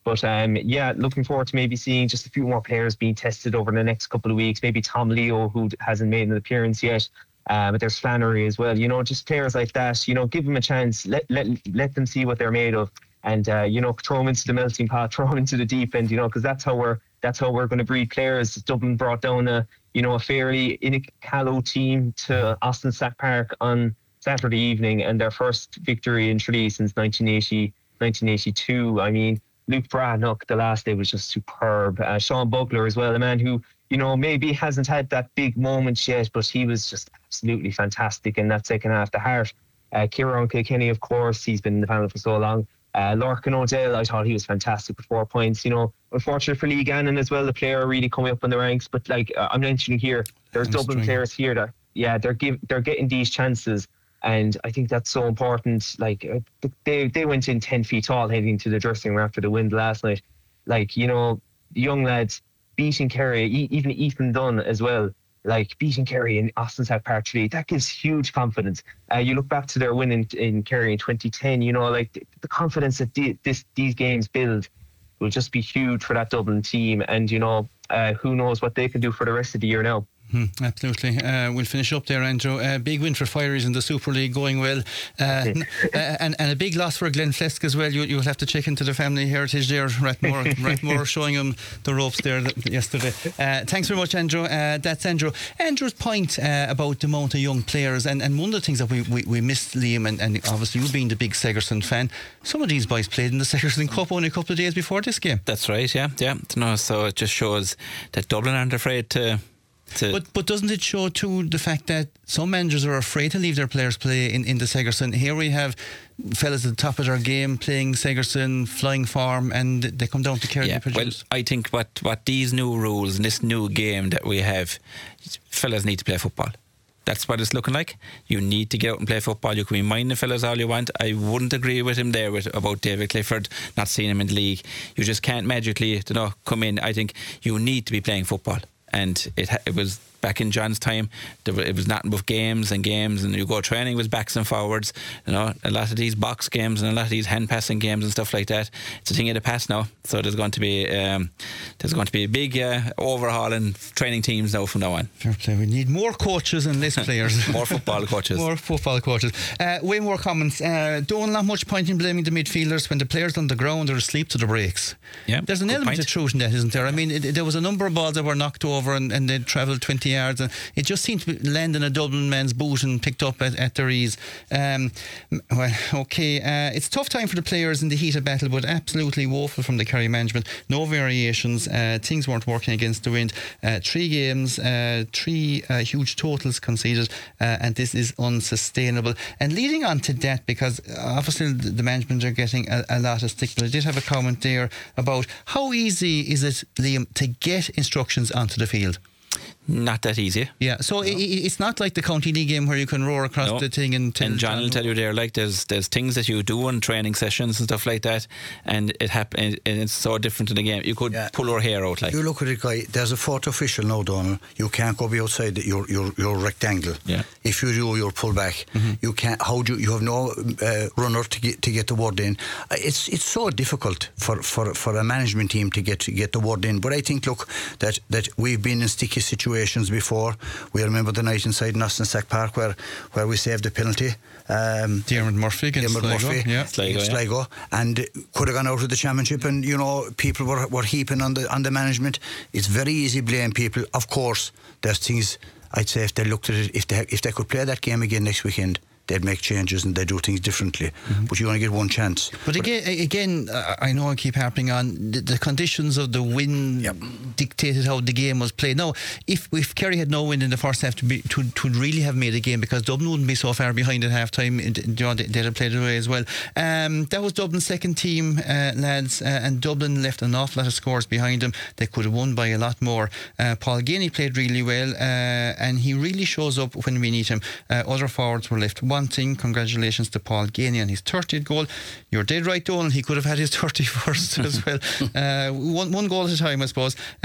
But um, yeah, looking forward to maybe seeing just a few more players being tested over the next couple of weeks. Maybe Tom Leo, who hasn't made an appearance yet. Uh, but there's Flannery as well. You know, just players like that. You know, give them a chance. Let let let them see what they're made of, and uh, you know, throw them into the melting pot, throw them into the deep end. You know, because that's how we're that's how we're going to breed players. Dublin brought down a you know a fairly callow team to Austin Stack Park on Saturday evening, and their first victory in Tralee since nineteen eighty, nineteen eighty-two. I mean, Luke Bradnock the last day was just superb. Uh, Sean Bugler as well, a man who, you know, maybe hasn't had that big moment yet, but he was just absolutely fantastic in that second half. The heart. Uh, Kieran Kilkenny, of course, he's been in the panel for so long. Uh, Lorcan O'Dell, I thought he was fantastic with four points. You know, unfortunate for Lee Gannon as well, the player really coming up in the ranks. But like uh, I'm mentioning here, there's Dublin players here that, yeah, they're give, they're getting these chances. And I think that's so important. Like uh, they they went in ten feet tall heading to the dressing room after the win last night. Like, you know, young lads beating Kerry, e- even Ethan Dunn as well. Like beating Kerry in Austin Stack Park Tralee, that gives huge confidence. Uh, you look back to their win in, in Kerry in twenty ten. You know, like the, the confidence that the, this these games build will just be huge for that Dublin team. And you know, uh, who knows what they can do for the rest of the year now. Hmm, absolutely. Uh, we'll finish up there, Andrew. Uh, big win for Fireys in the Super League, going well. Uh, uh, and, and a big loss for Glen Flesk as well. You, you'll have to check into the family heritage there. Rathmore, Rathmore showing them the ropes there th- yesterday. Uh, thanks very much, Andrew. Uh, that's Andrew. Andrew's point uh, about the amount of young players. And, and one of the things that we, we, we missed, Liam, and, and obviously you being the big Segerson fan, some of these boys played in the Segerson Cup only a couple of days before this game. That's right, yeah. yeah. No, so it just shows that Dublin aren't afraid to... But but doesn't it show too the fact that some managers are afraid to leave their players play in, in the Segerson? Here we have fellas at the top of their game playing Segerson, flying form, and they come down to Kerry. Yeah, well, I think what, what these new rules and this new game that we have, fellas need to play football. That's what it's looking like. You need to get out and play football. You can be minding fellas all you want. I wouldn't agree with him there with, about David Clifford not seeing him in the league. You just can't magically, you know, come in. I think you need to be playing football. And it it was back in John's time, there were, it was nothing but games and games, and you go training was backs and forwards. You know, a lot of these box games and a lot of these hand passing games and stuff like that. It's a thing of the past now. So there's going to be um, there's going to be a big uh, overhaul in training teams now from now on. Fair play. We need more coaches and less players. More football coaches. More football coaches. Uh, way more comments. Uh, don't not much point in blaming the midfielders when the players on the ground are asleep to the breaks. Yeah, there's an element point. of truth in that, isn't there? I mean, it, there was a number of balls that were knocked over and, and they travelled twenty yards, and it just seemed to land in a Dublin man's boot and picked up at, at their ease. Um, well, okay, uh, it's a tough time for the players in the heat of battle, but absolutely woeful from the Kerry management. No variations. Uh, things weren't working against the wind. Uh, three games, uh, three uh, huge totals conceded, uh, and this is unsustainable. And leading on to that, because obviously the management are getting a, a lot of stick, but I did have a comment there about how easy is it, Liam, to get instructions onto the field? Not that easy. Yeah, so no. it, it's not like the County League game where you can roar across no. the thing and tell and John will tell you there, like there's there's things that you do on training sessions and stuff like that, and it happen and it's so different in the game. You could yeah. pull our hair out. Like you look at it, guy. There's a fourth official now, Donald. You can't go be outside your your your rectangle. Yeah. If you do, you're pulled back. Mm-hmm. You can't. How do you, you have no uh, runner to get to get the word in? Uh, it's it's so difficult for, for, for a management team to get to get the word in. But I think look that that we've been in sticky situations before. We remember the night inside Austin Stack Park where, where we saved the penalty. Um, Dermot Murphy against Dermot Sligo, Murphy yeah. Sligo, yeah. Sligo, and could have gone out of the championship. And you know, people were, were heaping on the on the management. It's very easy to blame people. Of course, there's things. I'd say if they looked at it, if they if they could play that game again next weekend, they'd make changes and they'd do things differently. Mm-hmm. But you only get one chance. But, but again, again, uh, I know I keep harping on the, the conditions of the win yep. dictated how the game was played. Now, if if Kerry had no win in the first half, to be to, to really have made a game, because Dublin wouldn't be so far behind at half time, you know, they, they'd have played it away as well. Um, that was Dublin's second team, uh, lads, uh, and Dublin left an awful lot of scores behind them. They could have won by a lot more. Uh, Paul Ganey played really well, uh, and he really shows up when we need him. Uh, other forwards were left wanting. Congratulations to Paul Ganey on his thirtieth goal. You're dead right, Donald. He could have had his thirty-first as well. Uh, one, one goal at a time, I suppose. Uh,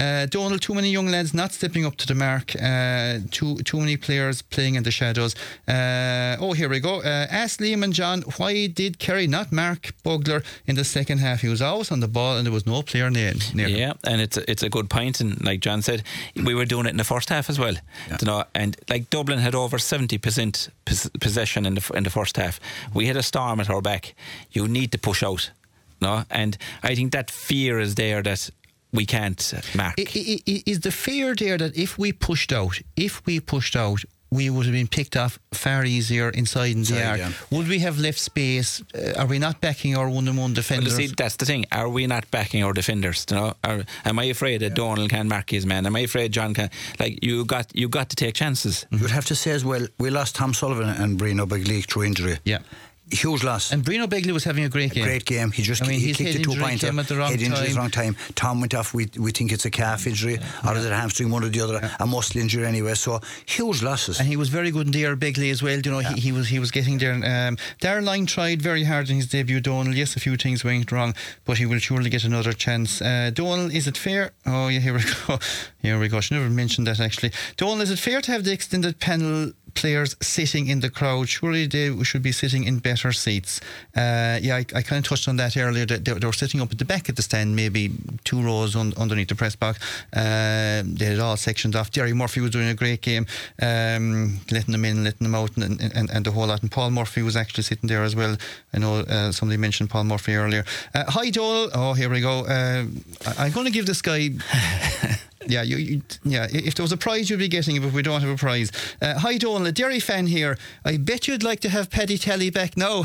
Uh, Donald, too many young lads not stepping up to the mark. Uh, too too many players playing in the shadows. Uh, oh, here we go. Uh, ask Liam and John, why did Kerry not mark Bugler in the second half? He was always on the ball and there was no player near, near Yeah, him. and it's a, it's a good point. And like John said, we were doing it in the first half as well. Yeah. You know, and like Dublin had over seventy percent pos- possession in the in the first half. We had a storm at our back. You need to push out. No, and I think that fear is there that we can't mark. I, I, I, is the fear there that if we pushed out, if we pushed out, we would have been picked off far easier inside in the Sorry, yard? yeah. Would we have left space? Uh, are we not backing our one-on-one Well, defenders? see, that's the thing. Are we not backing our defenders? You know, Are, am I afraid that Donald can mark his man? Am I afraid John can? Like you got, you got to take chances. You'd have to say as well, we lost Tom Sullivan and Brino Begley through injury. Yeah. Huge loss. And Brino Begley was having a great game. Great game. He just I mean, he his kicked head it two injury points. came at the wrong Head injury at the time. wrong time. Tom went off. We we think it's a calf injury or is it a hamstring, one or the other, a muscle injury anyway. So huge losses. And he was very good in the air, Begley as well. You know, Yeah. he, he was he was getting there. Um, Darragh Lyne tried very hard in his debut. Donald, yes, a few things went wrong, but he will surely get another chance. Uh, Donald, is it fair? Oh yeah, here we go. Here we go. She never mentioned that actually. Donald, is it fair to have the extended panel players sitting in the crowd? Surely they should be sitting in better seats. Uh, yeah, I, I kind of touched on that earlier. That they, they were sitting up at the back of the stand, maybe two rows un, underneath the press box. Uh, they had all sections off. Jerry Murphy was doing a great game, um, letting them in, letting them out, and, and, and the whole lot. And Paul Murphy was actually sitting there as well. I know uh, somebody mentioned Paul Murphy earlier. Uh, hi, Donald. Oh, here we go. Uh, I, I'm going to give this guy. Yeah, you, you, yeah. If there was a prize, you'd be getting it, but we don't have a prize. Uh, hi, Donald, a Derry fan here. I bet you'd like to have Paddy Tally back now.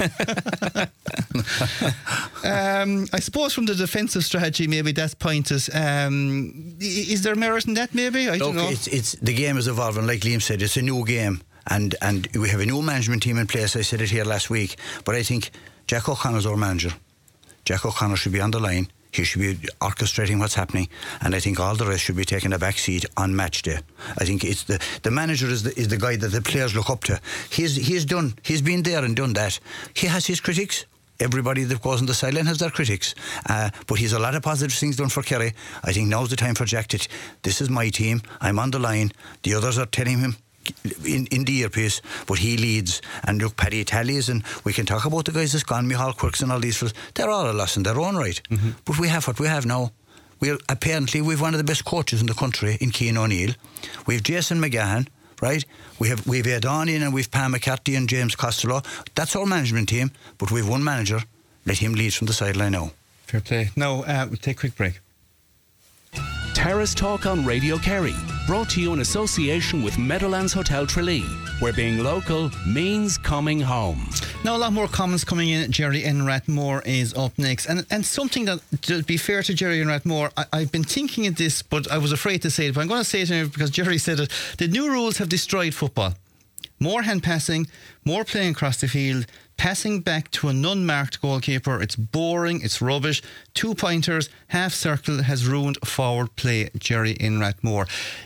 um, I suppose from the defensive strategy, maybe that's pointless. Um, is there merit in that? Maybe I don't Look, know. it's, it's the game is evolving. Like Liam said, it's a new game, and and we have a new management team in place. I said it here last week, but I think Jack O'Connor's our manager. Jack O'Connor should be on the line. He should be orchestrating what's happening, and I think all the rest should be taking a back seat on match day. I think it's the the manager is the is the guy that the players look up to. He's he's done he's been there and done that. He has his critics. Everybody that goes on the sideline has their critics, uh, but he's a lot of positive things done for Kerry. I think now's the time for Jack to. This is my team. I'm on the line. The others are telling him in, in the earpiece, but he leads. And look, Paddy Tallies, and we can talk about the guys that's gone, Michal Quirks and all these fellas. They're all a loss in their own right. Mm-hmm. But we have what we have now. We're apparently we've one of the best coaches in the country in Cian O'Neill. We've Jason McGahan, right? We have we've Ed on in and we've Pam McCarthy and James Costello. That's our management team. But we've one manager. Let him lead from the sideline now. Fair play. Now uh, we'll take a quick break. Terrace Talk on Radio Kerry, brought to you in association with Meadowlands Hotel Tralee, where being local means coming home. Now a lot more comments coming in. Jerry Enrath-Moore is up next, and and something that, to be fair to Jerry Enrath-Moore, I, I've been thinking of this, but I was afraid to say it, but I'm going to say it anyway because Jerry said it. The new rules have destroyed football. More hand passing, more playing across the field, passing back to a non-marked goalkeeper. It's boring, it's rubbish. Two pointers, half circle has ruined forward play. Jerry Enrath-Moore.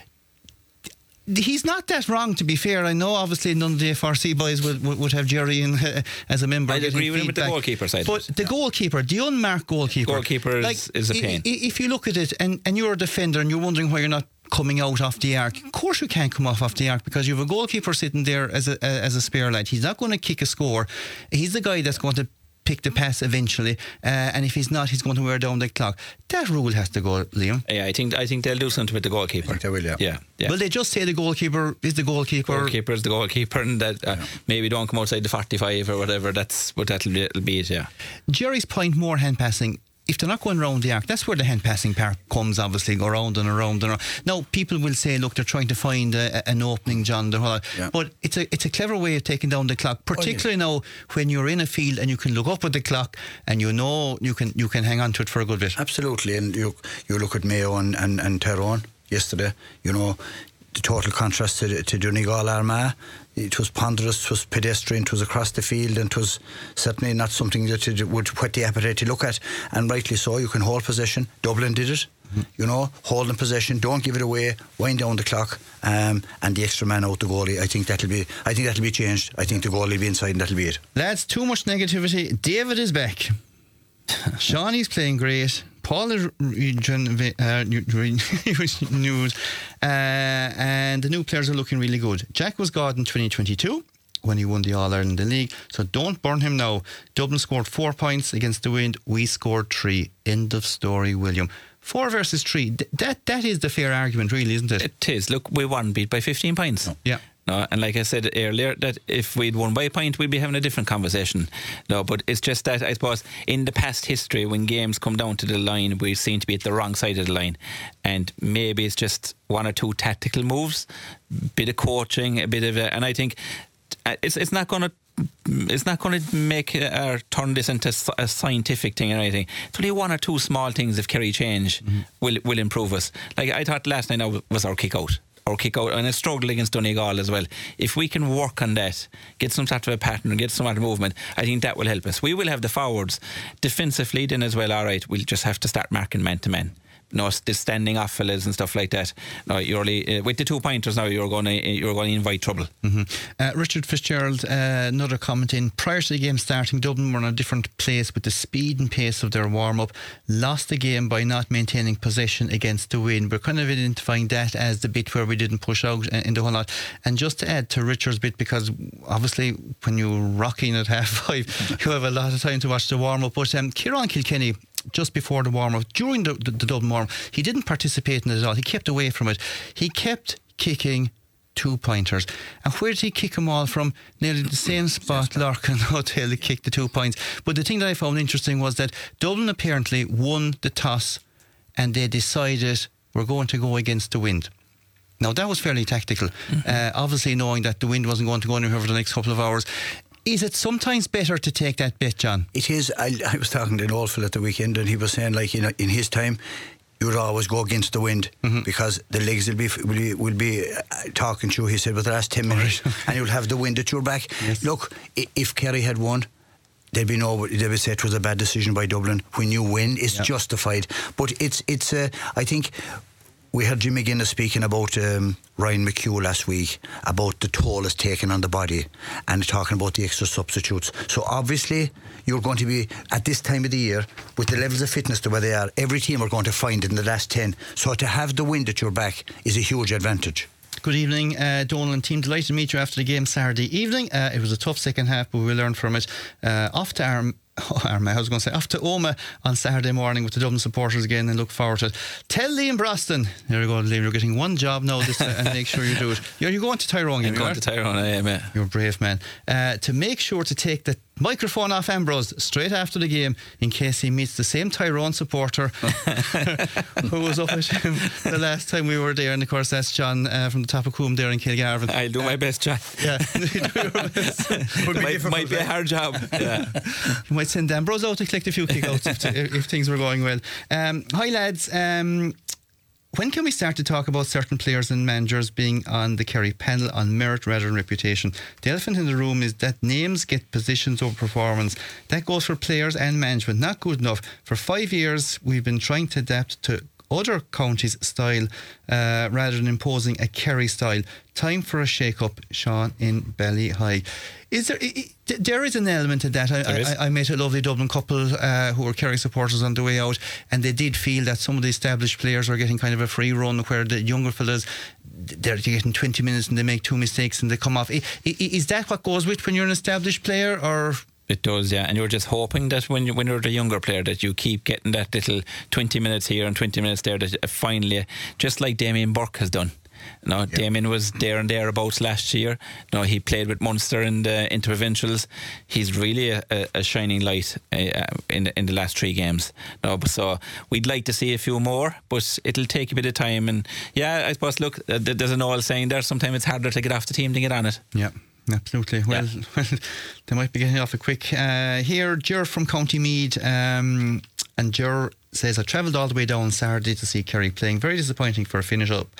He's not that wrong, to be fair. I know obviously none of the F R C boys would, would, would have Jerry in uh, as a member. I'd agree with him with the feedback. goalkeeper side. But the goalkeeper, the unmarked goalkeeper. Goalkeeper is, is a pain. I, I, if you look at it and, and you're a defender and you're wondering why you're not coming out off the arc, of course you can't come off off the arc because you have a goalkeeper sitting there as a, as a spare lad. He's not going to kick a score. He's the guy that's going to pick the pass eventually, uh, and if he's not, he's going to wear down the clock. That rule has to go, Liam. Yeah, I think I think they'll do something with the goalkeeper. I think they will, yeah. Yeah, yeah. Well, they just say the goalkeeper is the goalkeeper. Goalkeeper is the goalkeeper, and that uh, yeah. maybe don't come outside the forty-five or whatever. That's what that'll be, it'll be it, yeah. Jerry's point, more hand passing. If they're not going round the arc, that's where the hand passing part comes, obviously, go round and around and around. Now, people will say, look, they're trying to find a, an opening, John, the whole, yeah. but it's a it's a clever way of taking down the clock, particularly oh, yeah. now when you're in a field and you can look up at the clock and you know you can you can hang on to it for a good bit. Absolutely, and you you look at Mayo and, and, and Tyrone yesterday, you know, the total contrast to, to Donegal Armagh. It was ponderous, it was pedestrian, it was across the field, and it was certainly not something that it would whet the appetite to look at, and rightly so. You can hold possession. Dublin did it, mm-hmm. you know, holding possession, don't give it away, wind down the clock, um, and the extra man out the goalie. I think that'll be I think that'll be changed. I think the goalie will be inside and that'll be it. Lads, too much negativity. David is back. Shawnee's playing great, Paul is uh, news, uh, and the new players are looking really good. Jack was God in twenty twenty-two when he won the All-Ireland League, so don't burn him now. Dublin scored four points against the Wind. We scored three. End of story, William. Four versus three. Th- that that is the fair argument, really, isn't it? It is. Look, we won beat by fifteen points. No. Yeah. No, and like I said earlier, that if we'd won by a point, we'd be having a different conversation. No, but it's just that I suppose in the past history, when games come down to the line, we seem to be at the wrong side of the line, and maybe it's just one or two tactical moves, bit of coaching, a bit of, a, and I think it's it's not going to. It's not going to make uh, or turn this into a scientific thing or anything. It's only one or two small things if Kerry change mm-hmm. will will improve us. Like I thought last night was our kick out. Our kick out, and a struggle against Donegal as well. If we can work on that, get some sort of a pattern, get some sort of movement, I think that will help us. We will have the forwards defensively then as well. All right, we'll just have to start marking man to man. No, the standing off fellas and stuff like that. No, you're only, uh, with the two pointers now, you're going to you're going to invite trouble. Mm-hmm. Uh, Richard Fitzgerald, uh, another comment in. Prior to the game starting, Dublin were in a different place with the speed and pace of their warm up. Lost the game by not maintaining possession against the Wind. We're kind of identifying that as the bit where we didn't push out in the whole lot. And just to add to Richard's bit, because obviously when you're rocking at half five, you have a lot of time to watch the warm up. But um, Kieran Kilkenny, just before the warm-up, during the, the, the Dublin warm-up, he didn't participate in it at all. He kept away from it. He kept kicking two pointers. And where did he kick them all from? Nearly the same spot Larkin Hotel he kicked the two points. But the thing that I found interesting was that Dublin apparently won the toss and they decided we're going to go against the Wind. Now that was fairly tactical, mm-hmm. uh, obviously knowing that the Wind wasn't going to go anywhere for the next couple of hours. Is it sometimes better to take that bet, John? It is. I, I was talking to an old fella at the weekend and he was saying, like, you know, in his time you would always go against the Wind mm-hmm. because the legs will be will be, will be uh, talking to you, he said, for the last ten minutes and you'll have the Wind at your back. Yes. Look, if Kerry had won, there'd be no, they would say it was a bad decision by Dublin. When you win, it's yep. justified. But it's, it's uh, I think we heard Jim McGuinness speaking about um, Ryan McHugh last week, about the toll it's taken on the body and talking about the extra substitutes. So obviously you're going to be, at this time of the year, with the levels of fitness the way they are, every team are going to find it in the last ten. So to have the Wind at your back is a huge advantage. Good evening, uh, Donal and team. Delighted to meet you after the game Saturday evening. Uh, it was a tough second half, but we learned from it. Uh, off to Arm. Oh, Armagh, I was going to say off to Omagh on Saturday morning with the Dublin supporters again, and look forward to it. Tell Liam Broston, there we go, Liam, you're getting one job now this, uh, and make sure you do it. You're, you're going to Tyrone, I'm going to Tyrone, I am, yeah. You're a brave man. Uh, to make sure to take the microphone off Ambrose straight after the game in case he meets the same Tyrone supporter who was up at him the last time we were there, and of course that's John uh, from the top of Coombe there in Kilgarvan. I'll do uh, my best, John. Yeah, do your best. might, be might be a hard job. Yeah. You might send Ambrose out to collect a few kickouts if, t- if things were going well. Um, hi lads, um, when can we start to talk about certain players and managers being on the Kerry panel on merit rather than reputation? The elephant in the room is that names get positions over performance. That goes for players and management. Not good enough. For five years we've been trying to adapt to other counties' style uh, rather than imposing a Kerry style. Time for a shake-up, Sean in Ballyhigh. Is there? I, I, there is an element to that. I, I, I met a lovely Dublin couple uh, who were Kerry supporters on the way out, and they did feel that some of the established players were getting kind of a free run, where the younger fellas, they're getting twenty minutes and they make two mistakes and they come off. I, I, is that what goes with when you're an established player, or? It does, yeah. And you're just hoping that when, you, when you're the younger player that you keep getting that little twenty minutes here and twenty minutes there, that finally, just like Damien Burke has done. No, yeah. Damien was there and thereabouts last year. No, he played with Munster in the interprovincials. He's really a, a, a shining light uh, in in the last three games. No, so we'd like to see a few more, but it'll take a bit of time. And yeah, I suppose, look, uh, there's an old saying there. Sometimes it's harder to get off the team than get on it. Yeah. Absolutely. Well, yeah. well, they might be getting off it quick. Uh, here, Ger from County Meath, um, and Ger says, I travelled all the way down Saturday to see Kerry playing. Very disappointing for a finish up.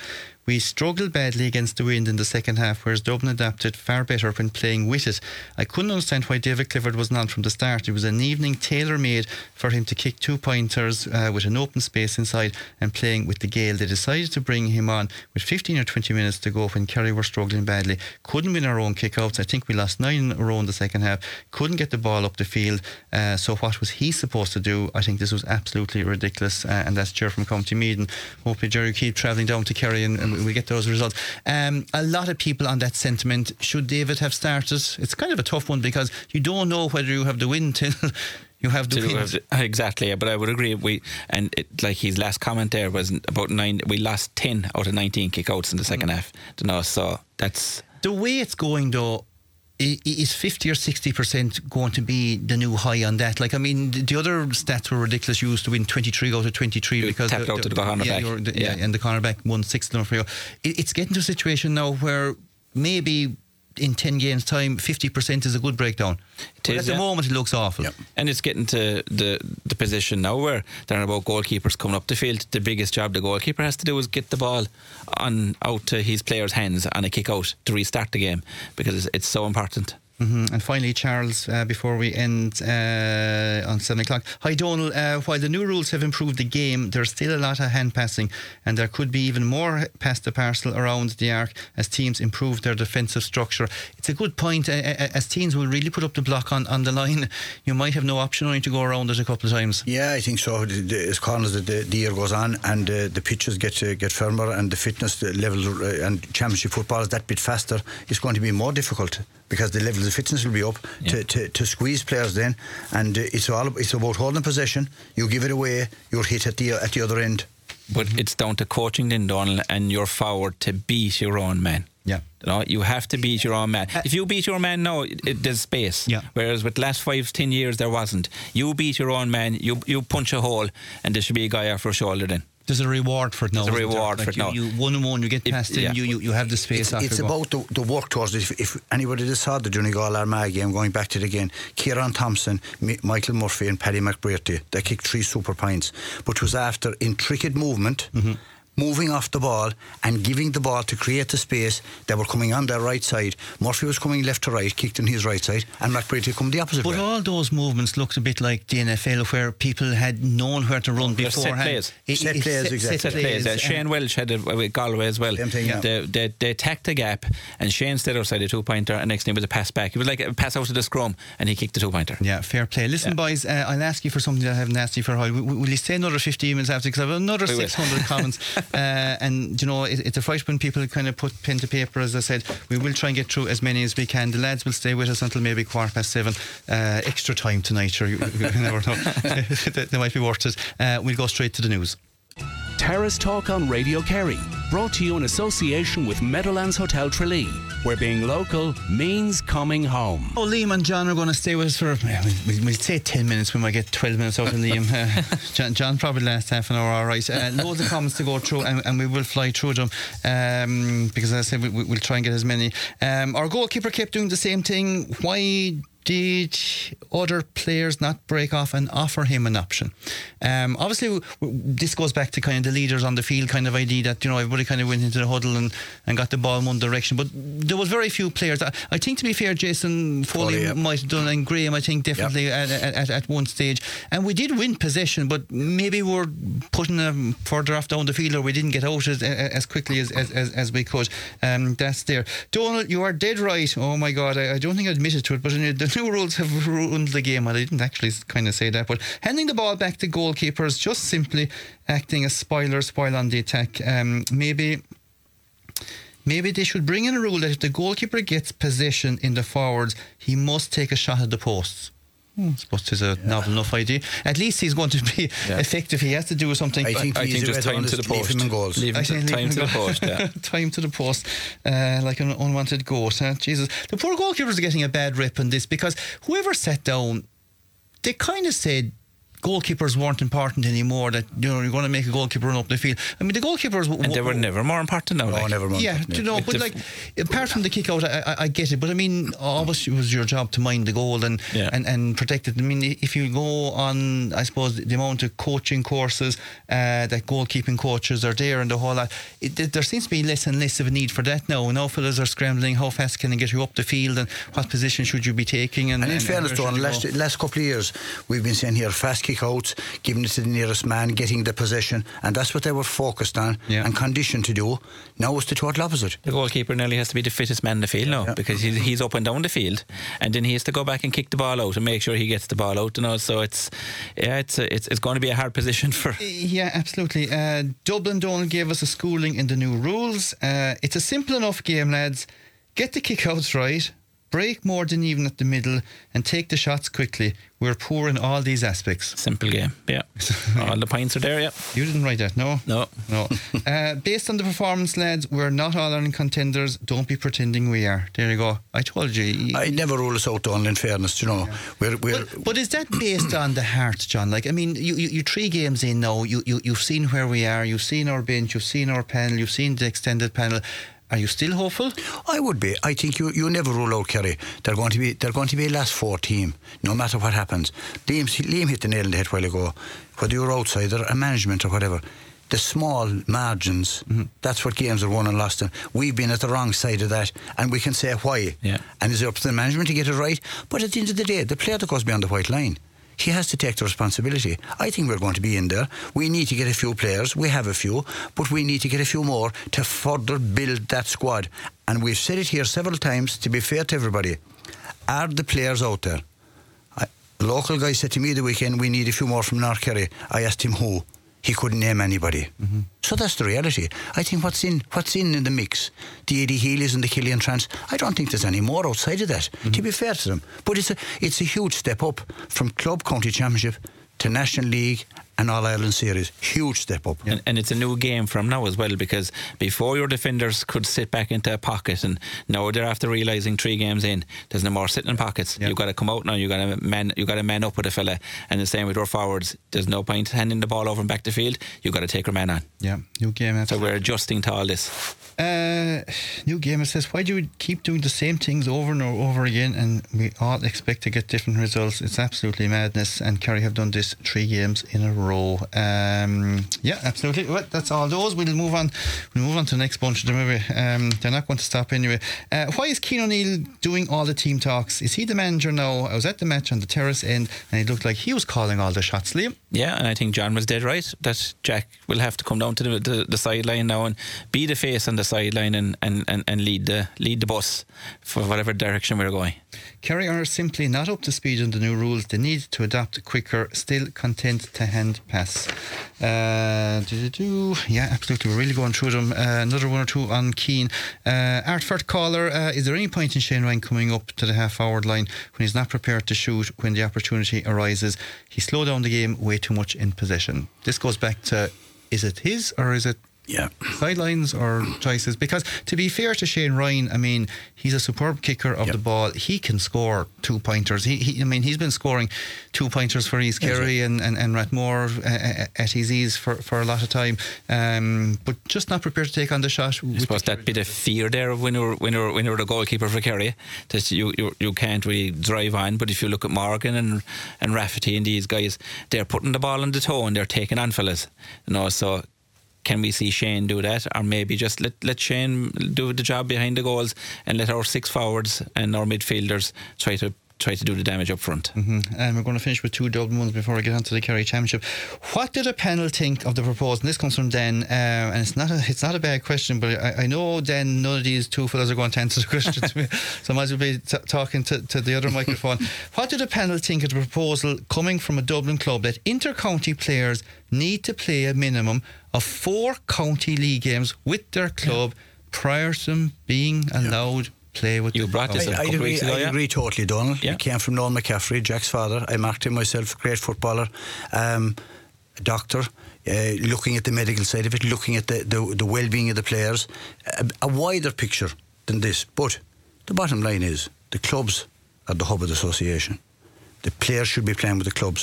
We struggled badly against the wind in the second half, whereas Dublin adapted far better when playing with it. I couldn't understand why David Clifford was not from the start. It was an evening tailor-made for him to kick two pointers uh, with an open space inside and playing with the gale. They decided to bring him on with fifteen or twenty minutes to go when Kerry were struggling badly. Couldn't win our own kick-outs. I think we lost nine in a row in the second half. Couldn't get the ball up the field. Uh, so what was he supposed to do? I think this was absolutely ridiculous. Uh, and that's Ger from County Meath. And hopefully Jerry keep travelling down to Kerry and, and we get those results. Um, a lot of people on that sentiment. Should David have started? It's kind of a tough one because you don't know whether you have the win till you have the win. Have, exactly, but I would agree. We and it, like his last comment there was about nine. We lost ten out of nineteen kickouts in the second mm. half. You know, so that's the way it's going though. Is fifty or sixty percent going to be the new high on that? Like, I mean, the other stats were ridiculous. You used to win twenty-three out of twenty-three you because tapped the, out to the, the cornerback. Yeah, the, yeah. yeah, and the cornerback won six of them for you. It, it's getting to a situation now where maybe in ten games' time, fifty percent is a good breakdown. It is, at the yeah. moment, it looks awful. Yep. And it's getting to the the position now where they're about goalkeepers coming up the field. The biggest job the goalkeeper has to do is get the ball on out to his players' hands on a kick out to restart the game because it's, it's so important. Mm-hmm. And finally, Charles, uh, before we end uh, on seven o'clock. Hi, Donal. Uh, while the new rules have improved the game, there's still a lot of hand passing, and there could be even more pass the parcel around the arc as teams improve their defensive structure. It's a good point. Uh, as teams will really put up the block on, on the line, you might have no option only to go around it a couple of times. Yeah, I think so. The, the, as corners the, the, the year goes on and uh, the pitches get uh, get firmer and the fitness the level uh, and championship football is that bit faster, it's going to be more difficult because the level of fitness will be up yeah. to, to, to squeeze players then, and uh, it's all it's about holding possession. You give it away, you're hit at the at the other end. But mm-hmm. it's down to coaching then, Donal, and your forward to beat your own man. Yeah, you know, you have to beat your own man. If you beat your man now, it, it, there's space. Yeah. Whereas with the last five, ten years, there wasn't. You beat your own man, you you punch a hole, and there should be a guy off your shoulder then. There's a reward for it now. There's a reward like for it you, now. You one on one, you get past if, him, yeah. you, you you have the space. It's, after it's about the, the work towards it. If, if anybody that saw the Donegal Armagh game, going back to it again, Kieran Thompson, M- Michael Murphy, and Paddy McBrearty, they kicked three super points, but it was after intricate movement. Mm-hmm. Moving off the ball and giving the ball to create the space. They were coming on their right side. Murphy was coming left to right, kicked on his right side, and McBrearty come the opposite but way. But all those movements looked a bit like the N F L, where people had known where to run They're beforehand. Set plays, it, set, plays set, exactly. Set plays. Uh, Shane Welch had it with Galway as well. Same thing, yeah. They, they, they attacked the gap, and Shane stayed outside the two pointer, and next thing was a pass back. It was like a pass out to the scrum, and he kicked the two pointer. Yeah, fair play. Listen, yeah. boys, uh, I'll ask you for something that I haven't asked you for a while. Will, will you stay another fifteen minutes after? Because I have another six hundred comments, uh, and you know, it, it's a fright when people kind of put pen to paper. As I said, we will try and get through as many as we can. The lads will stay with us until maybe quarter past seven. Uh, extra time tonight, sure, you, you never know. they, they might be worth it. Uh, we'll go straight to the news. Terrace Talk on Radio Kerry, brought to you in association with Meadowlands Hotel Tralee, where being local means coming home. Oh, Liam and John are going to stay with us for, we'll, we'll say ten minutes. We might get twelve minutes out of Liam. Uh, John, John probably last half an hour, all right. Uh, loads of comments to go through, and, and we will fly through them um, because, as I said, we, we'll try and get as many. Um, our goalkeeper kept doing the same thing. Why did other players not break off and offer him an option? Um, obviously, w- w- this goes back to kind of the leaders on the field kind of idea that, you know, everybody kind of went into the huddle and, and got the ball in one direction. But there was very few players. I, I think, to be fair, Jason Foley oh, yeah. might have done, and Graham, I think, definitely yep. at, at, at one stage. And we did win possession, but maybe we're putting them further off down the field, or we didn't get out as, as quickly as, as, as, as we could. Um, that's there. Donal, you are dead right. Oh my God, I, I don't think I admitted to it, but the new rules have ruined the game. Well, I didn't actually kind of say that, but handing the ball back to goalkeepers, just simply acting as spoilers while on the attack. Um, maybe maybe they should bring in a rule that if the goalkeeper gets possession in the forwards, he must take a shot at the posts. Hmm, I suppose it's a yeah. novel enough idea. At least he's going to be yeah. effective. He has to do something. I think, I think just time to the post. Leave him in goals. Leave him to, leave time him to the post. Yeah. Time to the post, uh, like an unwanted goat. Huh? Jesus, the poor goalkeepers are getting a bad rep on this because whoever sat down, they kind of said, goalkeepers weren't important anymore, that, you know, you're going to make a goalkeeper run up the field. I mean, the goalkeepers... And they were never more important now. No, like. never more Yeah, important. you know, but like, apart from the kick out, I, I, I get it, but I mean, obviously it was your job to mind the goal and, yeah. and, and protect it. I mean, if you go on, I suppose, the amount of coaching courses uh, that goalkeeping coaches are there and the whole lot, it, there seems to be less and less of a need for that now. Now fellas are scrambling, how fast can they get you up the field and what position should you be taking? And, and in and, fairness, and though, in the last, last couple of years, we've been saying here fast kick outs, giving it to the nearest man, getting the possession, and that's what they were focused on yeah. and conditioned to do. Now it's the total opposite. The goalkeeper nearly has to be the fittest man in the field now, yeah. because he's, he's up and down the field, and then he has to go back and kick the ball out and make sure he gets the ball out. You know, so it's yeah, it's a, it's it's going to be a hard position for. Yeah, absolutely. Uh, Dublin Donald gave us a schooling in the new rules. Uh, it's a simple enough game, lads. Get the kickouts right, break more than even at the middle, and take the shots quickly. We're poor in all these aspects. Simple game, yeah. All the points are there, yeah. You didn't write that, no? No. No. uh, based on the performance, lads, we're not all Ireland contenders. Don't be pretending we are. There you go. I told you. I never rule us out, Donald, in fairness, you know. Yeah. We're, we're but, but is that based on the heart, John? Like, I mean, you, you, you three games in now, you, you, you've seen where we are, you've seen our bench, you've seen our panel, you've seen the extended panel. Are you still hopeful? I would be. I think you, you never rule out Kerry. They're going to be they're going to be a last four team, no matter what happens. Liam, Liam hit the nail on the head a while ago. Whether you're outsider, a management or whatever, the small margins, mm-hmm. that's what games are won and lost in. We've been at the wrong side of that, and we can say why. Yeah. And it's up to the management to get it right. But at the end of the day, the player that goes beyond the white line, he has to take the responsibility. I think we're going to be in there. We need to get a few players. We have a few, but we need to get a few more to further build that squad. And we've said it here several times, to be fair to everybody. Are the players out there? I, a local guy said to me the weekend, we need a few more from North Kerry. I asked him who. He couldn't name anybody. Mm-hmm. So that's the reality. I think what's in what's in, in the mix, the Eddie Healy's and the Killian Trans, I don't think there's any more outside of that, mm-hmm. to be fair to them. But it's a it's a huge step up from club county championship to National League and All Ireland Series. Huge step up. And, and it's a new game from now as well, because before your defenders could sit back into a pocket, and now they're after realising three games in, there's no more sitting in pockets. Yep. You've got to come out now, you've got to man, you've got to man up with a fella. And the same with our forwards. There's no point handing the ball over and back to field. You've got to take your man on. Yeah, new game. Absolutely. So we're adjusting to all this. Uh, new game, it says, why do we keep doing the same things over and over again and we all expect to get different results? It's absolutely madness, and Kerry have done this three games in a row. Um, yeah, absolutely. Well, that's all those. We'll move on We'll move on to the next bunch of them. Maybe. Um, they're not going to stop anyway. Uh, why is Cian O'Neill doing all the team talks? Is he the manager now? I was at the match on the terrace end and it looked like he was calling all the shots, Liam. Yeah, and I think John was dead right that Jack will have to come down to the, the, the sideline now and be the face on the sideline and, and, and, and lead the lead the bus for whatever direction we're going. Kerry are simply not up to speed on the new rules. They need to adapt quicker, still content to hand pass. Uh, yeah, absolutely. We're really going through them. Uh, another one or two on Keane. Uh, Artford caller, uh, is there any point in Shane Ryan coming up to the half-forward line when he's not prepared to shoot when the opportunity arises? He slowed down the game way too much in possession. This goes back to, is it his or is it Yeah. sidelines or choices? Because to be fair to Shane Ryan, I mean, he's a superb kicker of yep. the ball. He can score two pointers. He, he I mean, he's been scoring two pointers for East Kerry and, and, and Rathmore uh, at his ease for, for a lot of time, um, but just not prepared to take on the shot. I suppose that bit of fear there when you're when you're when you're the goalkeeper for Kerry, that you, you you can't really drive on. But if you look at Morgan and and Rafferty and these guys, they're putting the ball on the toe and they're taking on fellas, you know. So can we see Shane do that, or maybe just let let Shane do the job behind the goals and let our six forwards and our midfielders try to try to do the damage up front? Mm-hmm. And we're going to finish with two Dublin ones before we get on to the Kerry Championship. What did the panel think of the proposal? And this comes from Dan, uh, and it's not a it's not a bad question, but I, I know, Dan, none of these two fellas are going to answer the question to me, so I might as well be t- talking to, to the other microphone. What did the panel think of the proposal coming from a Dublin club that inter-county players need to play a minimum of four county league games with their club yeah. prior to them being allowed yeah. play with you the brought this I, a I couple agree, weeks ago, I yeah? agree totally, Donald. Yeah. He came from Noel McCaffrey, Jack's father. I marked him myself, great footballer, um, a doctor, uh, looking at the medical side of it, looking at the, the, the well-being of the players, a, a wider picture than this. But the bottom line is the clubs are the hub of the association. The players should be playing with the clubs.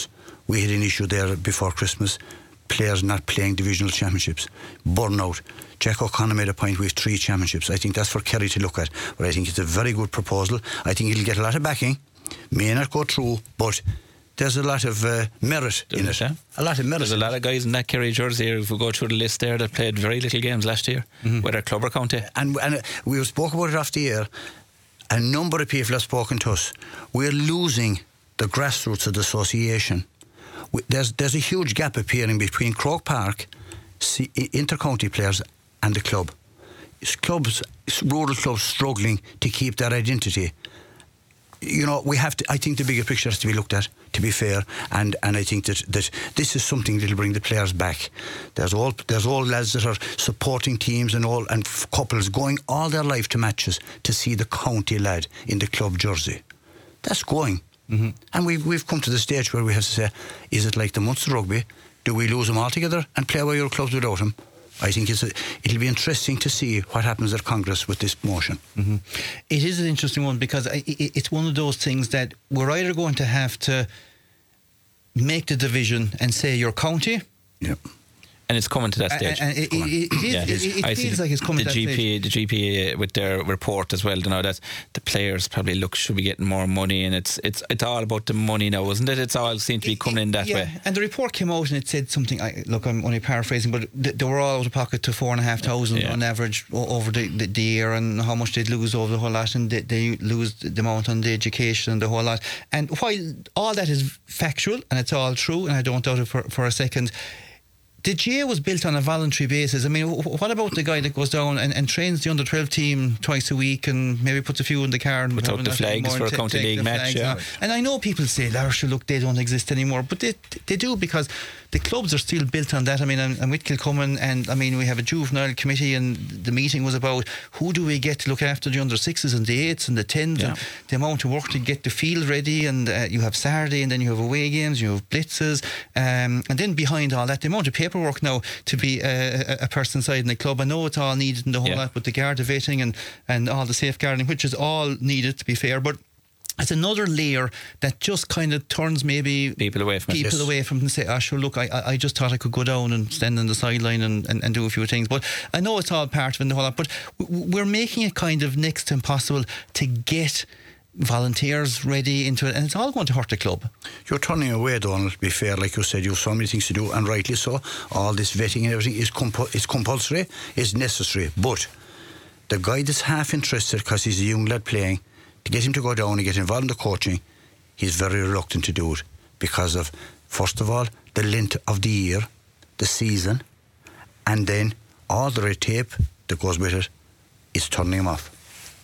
we had an issue there before Christmas. Players not playing divisional championships, burnout. Jack O'Connor made a point with three championships. I think that's for Kerry to look at, but I think it's a very good proposal. I think it'll get a lot of backing, may not go through, but there's a lot of uh, merit There's in it. Yeah. A lot of merit. There's a lot of guys in that Kerry jersey, if we go through the list there, that played very little games last year, mm-hmm. whether club or county. And, and uh, we spoke about it off the air. A number of people have spoken to us. We're losing the grassroots of the association. We, there's there's a huge gap appearing between Croke Park, C, inter-county players, and the club. It's clubs, it's rural clubs struggling to keep their identity. You know, we have to. I think the bigger picture has to be looked at, to be fair, and, and I think that, that this is something that'll bring the players back. There's all there's all lads that are supporting teams and all and f- couples going all their life to matches to see the county lad in the club jersey. That's going. Mm-hmm. And we've, we've come to the stage where we have to say, is it like the Munster Rugby? Do we lose them altogether and play away your clubs without them? I think it's a, it'll be interesting to see what happens at Congress with this motion. Mm-hmm. It is an interesting one because it's one of those things that we're either going to have to make the division and say your county. Yep. And it's coming to that stage. And it, it, it, it, yeah. is, it, it I feels the, like it's coming the to G P, that stage. The G P A with their report as well, you know, that the players probably look should be getting more money, and it's it's it's all about the money now, isn't it? It's all seems to be coming in that yeah. way. And the report came out and it said something. I, look, I'm only paraphrasing, but th- they were all out of pocket to four and a half thousand Yeah. on average o- over the, the, the year, and how much they'd lose over the whole lot, and they, they lose the amount on the education and the whole lot. And while all that is factual and it's all true, and I don't doubt it for, for a second, the G A was built on a voluntary basis. I mean, what about the guy that goes down and, and trains the under twelve team twice a week and maybe puts a few in the car and Puts out the flags for a county league match, yeah. And I know people say, Larry, look, they don't exist anymore, but they they do, because the clubs are still built on that. I mean, I'm, I'm with Kilcummin, and I mean, we have a juvenile committee, and the meeting was about who do we get to look after the under sixes and the eights and the tens, yeah. and the amount of work to get the field ready. And uh, you have Saturday, and then you have away games, you have blitzes, um, and then behind all that, the amount of paperwork now to be a, a, a person inside in the club. I know it's all needed in the whole yeah. lot with the Garda vetting and, and all the safeguarding, which is all needed, to be fair, but it's another layer that just kind of turns maybe people away from people it. Yes. away from it and say, oh, sure, look, I, I just thought I could go down and stand on the sideline and, and, and do a few things. But I know it's all part of it and the whole lot, but we're making it kind of next to impossible to get volunteers ready into it, and it's all going to hurt the club. You're turning away, Donald, to be fair, like you said, you have so many things to do, and rightly so. All this vetting and everything is compu- it's compulsory, it's necessary, but the guy that's half interested because he's a young lad playing, to get him to go down and get involved in the coaching, he's very reluctant to do it because of, first of all, the length of the year, the season, and then all the red tape that goes with it is turning him off.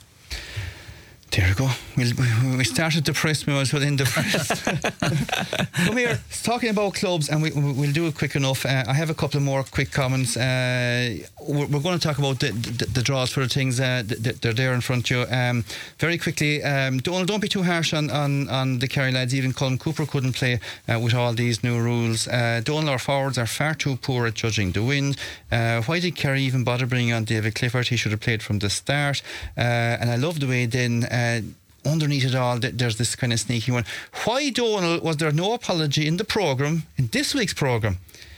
There we go. We'll, we started depressed, we might as well end depressed. Come here, talking about clubs, and we, we'll do it quick enough. Uh, I have a couple of more quick comments. Uh, we're, we're going to talk about the, the, the draws for the things. Uh, that, they're there in front of you. Um, very quickly, um, don't, don't be too harsh on, on, on the Kerry lads. Even Colin Cooper couldn't play uh, with all these new rules. Uh, Donal, our forwards are far too poor at judging the wind. Uh, why did Kerry even bother bringing on David Clifford? He should have played from the start. Uh, and I love the way then... Uh, underneath it all, there's this kind of sneaky one. Why, Donal, was there no apology in the programme, in this week's programme?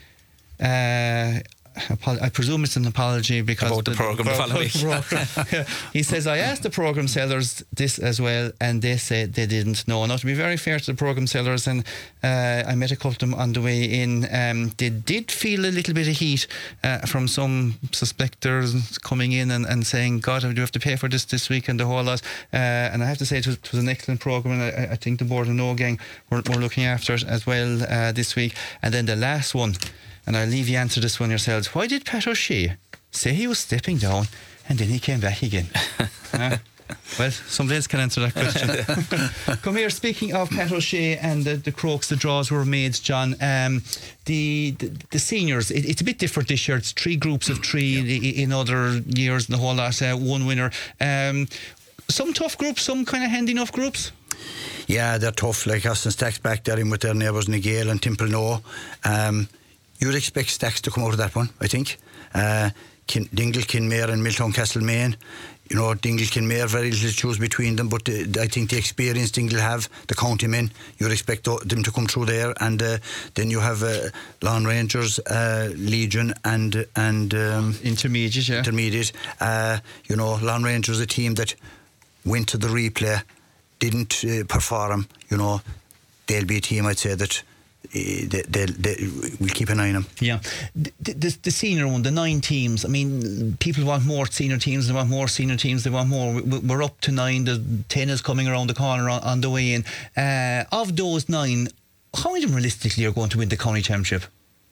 Uh, I presume it's an apology because about the, the programme the following week. Yeah. He says, I asked the programme sellers this as well, and they said they didn't know. Now, to be very fair to the programme sellers, and uh, I met a couple of them on the way in, um, they did feel a little bit of heat uh, from some suspectors coming in and, and saying, God, I do have to pay for this this week and the whole lot. Uh, and I have to say it was, it was an excellent programme, and I, I think the Board of No Gang were, were looking after it as well uh, this week. And then the last one, and I'll leave you answer this one yourselves. Why did Pat O'Shea say he was stepping down and then he came back again? uh, well, somebody else can answer that question. Come here, speaking of Pat O'Shea and the, the Crokes, the draws were made, John. Um, the, the the seniors, it, it's a bit different this year. It's three groups of three. Yeah. In other years and the whole lot, uh, one winner. Um, some tough groups, some kind of handy enough groups. Yeah, they're tough. Like Austin Stacks back there in with their neighbours Nigale and Timplenoe. Um, You'd expect Stacks to come out of that one, I think. Uh, Kin- Dingle, Kinmare and Milltown Castlemaine. you know, Dingle Kinmare, very little choose between them, but uh, I think the experience Dingle have, the county men, you'd expect them to come through there, and uh, then you have uh, Lawn Rangers, uh, Legion, and and um, intermediate, yeah, intermediate. Uh, you know, Lawn Rangers, a team that went to the replay, didn't uh, perform. You know, they'll be a team, I'd say, that. They, they, they, we'll keep an eye on them. Yeah, the, the, the senior one, the nine teams. I mean, people want more senior teams. They want more senior teams. They want more. We're up to nine. The ten is coming around the corner on, on the way in. Uh, of those nine, how many of them realistically are going to win the county championship?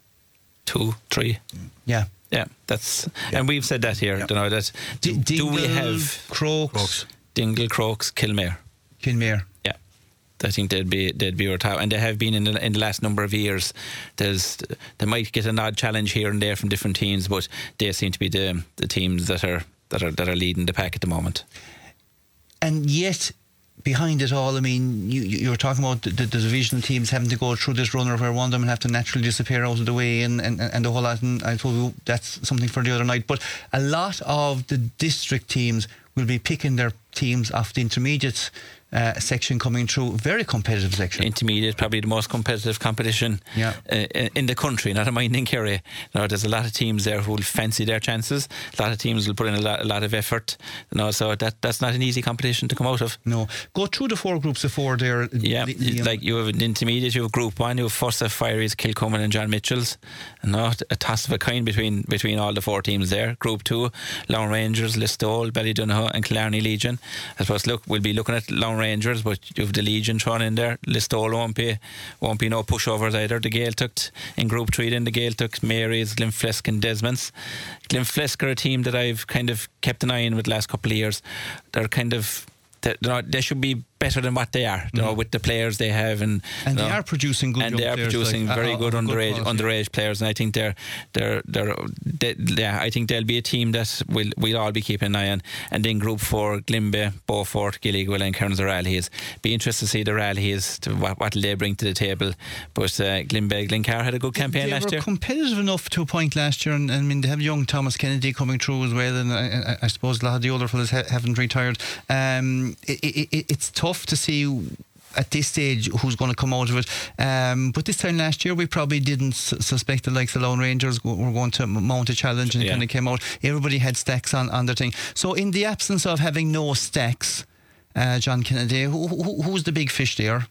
Two, three. Yeah. Yeah, that's yeah. And we've said that here. Yeah. You know that. Do, D- do we have Crokes, Crokes. Dingle, Crokes, Kilmare? Kilmare. Yeah. I think they'd be they'd be our top, and they have been in the, in the last number of years. There's they might get an odd challenge here and there from different teams, but they seem to be the the teams that are that are that are leading the pack at the moment. And yet, behind it all, I mean, you you were talking about the, the, the divisional teams having to go through this runner where one of them have to naturally disappear out of the way, and, and, and the whole lot. And I suppose that's something for the other night. But a lot of the district teams will be picking their teams off the intermediates. Uh, section coming through, very competitive section. Intermediate, probably the most competitive competition yeah. uh, in the country, not in mind in Kerry. You know, there's a lot of teams there who will fancy their chances. A lot of teams will put in a lot, a lot of effort. You know, so that that's not an easy competition to come out of. No, go through the four groups of four there. Yeah, the, the, like you have an intermediate, you have Group One, you have Fossa, Fieries, Kilcummin, and John Mitchell's. You know, a toss of a kind between between all the four teams there. Group Two, Lawn Rangers, Listowel, Ballydonohoe, and Killarney Legion. I suppose look, we'll be looking at Lawn Rangers, but you have the Legion thrown in there. Listowel won't be won't be no pushovers either. The Gaeltacht in Group Three, then the Gaeltacht, Mary's, Glenflesk, and Desmonds. Glenflesk are a team that I've kind of kept an eye on with the last couple of years. They're kind of they, they should be better than what they are, you know, mm. with the players they have, and and they know, are producing good and they are producing like, very uh, good uh, underage good underage players, and I think they're they're they're they, yeah I think they'll be a team that we'll we'll all be keeping an eye on. And then Group Four, Glimby, Beaufort, Gilligwell, and Kearns Rallies. Be interested to see the Rallies, to what what they bring to the table. But uh, Glimby, Glencar had a good campaign they last year. They were year. competitive enough to a point last year, and, and I mean they have young Thomas Kennedy coming through as well, and I, I, I suppose a lot of the older fellas ha- haven't retired. Um, it, it, it, it's tough to see at this stage who's going to come out of it, um, but this time last year we probably didn't s- suspect the likes of Lone Rangers were going to mount a challenge, and yeah. kind of came out. Everybody had stacks on, on their thing. So in the absence of having no stacks, uh, John Kennedy, who, who, who's the big fish there?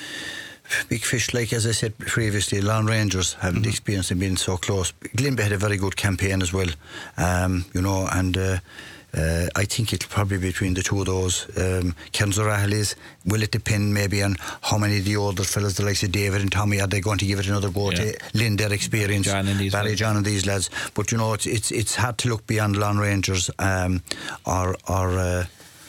Big fish, like as I said previously, Lawn Rangers having mm-hmm. the experience of being so close. Glimby had a very good campaign as well, um, you know, and uh, Uh, I think it'll probably be between the two of those. Um, Kearns O'Reilly's, will it depend maybe on how many of the older fellas, the likes of David and Tommy, are they going to give it another go yeah. to lend their experience? John and these Barry John and these lads. But you know, it's it's, it's hard to look beyond Lawn Rangers um, or or. Uh,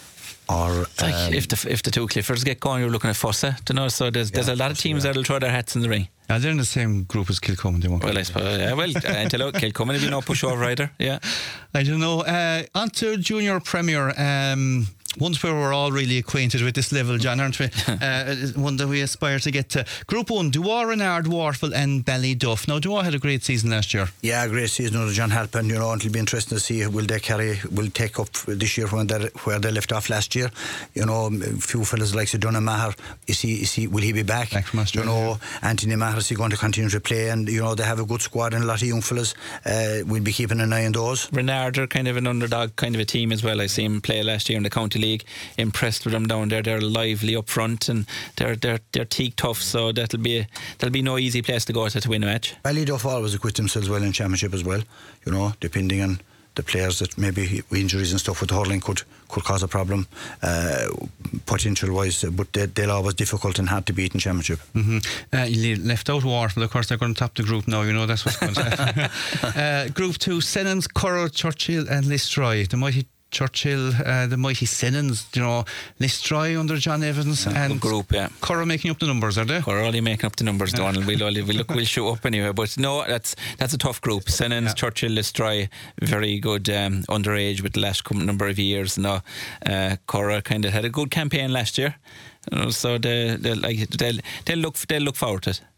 Or, like um, if the if the two Cliffords get going, you're looking at Fossa, you know. So there's yeah, there's a lot of teams yeah. that'll throw their hats in the ring. Yeah, they're in the same group as Kilcummin. They won't. Well, I suppose. Yeah, well, until Kilcummin will be no pushover either. Yeah, I don't know. Uh, on to Junior Premier. Um, Ones where we're all really acquainted with this level, John, aren't we? uh, one that we aspire to get to. Group one, Dewar, Renard, Warfel and Ballyduff. Now, Dewar had a great season last year. Yeah, great season under John Halpin. You know, it'll be interesting to see will they carry, will take up this year when they where they left off last year. You know, a few fellas like Donald Maher, is he, is he, will he be back? Back from Australia. You know, Anthony Maher, is he going to continue to play? And, you know, they have a good squad and a lot of young fellas. Uh, we'll be keeping an eye on those. Renard are kind of an underdog kind of a team as well. I see him play last year in the County League. Impressed with them down there. They're lively up front and they're they're they're teak tough, so that'll be a, that'll be no easy place to go to to win a match. Ballyduff always acquit themselves well in championship as well, you know, depending on the players that maybe injuries and stuff with the hurling could could cause a problem uh, potential wise, but they, they're always difficult and hard to beat in championship. Mm-hmm. Uh, you left out Warfel, of course they're going to top the group now, you know, that's what's going to happen. uh, Group two, Sennons, Curra, Churchill and Listroy. The mighty Churchill, uh, the mighty Sennons, you know, Listroy under John Evans, yeah, and group, yeah. Curra making up the numbers, are they? Curra only making up the numbers, Donald. We'll, only, we'll, look, we'll show up anyway. But no, that's that's a tough group. Sennons, yeah. Churchill, Listroy, very good um, underage with the last number of years. No, uh, Curra kind of had a good campaign last year, you know, so they they like they'll they'll look they'll look forward to it.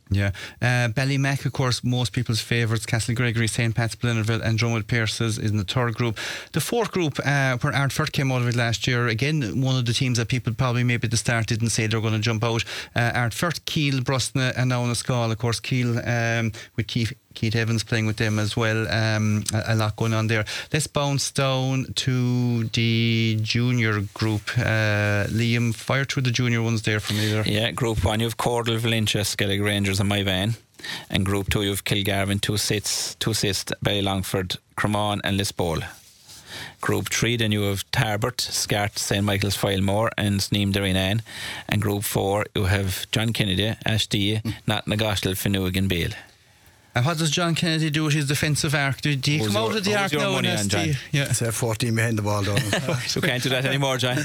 Yeah. Uh, Ballymac, of course, most people's favourites. Castle Gregory, Saint Pat's, Blennerville and Dromwood Pierces is in the third group. The fourth group, uh, where Ardfert came out of it last year, again, one of the teams that people probably maybe at the start didn't say they're going to jump out. Uh, Ardfert, Keele, Brusna and now Naskal. Of course, Keele um, with Keith Keith Evans playing with them as well. Um, a, a lot going on there. Let's bounce down to the junior group. Uh, Liam, fire through the junior ones there for me there. Yeah, Group one, you have Cordal, Valentia, Skellig Rangers and Myvan. And Group two, you have Kilgarvan, Two Sits, Two Sist, Ballylongford, Cremon and Lisbole. Group three, then you have Tarbert, Scart, Saint Michael's, Filemore and Sneem Derrynane. And Group four, you have John Kennedy, Ashtea, mm. Knocknagoshtal, Finuig and Bale. And what does John Kennedy do with his defensive arc? Do, do you come your, out of the arc now? Money on, John? Yeah. It's fourteen behind the ball, don't You can't do that anymore, John.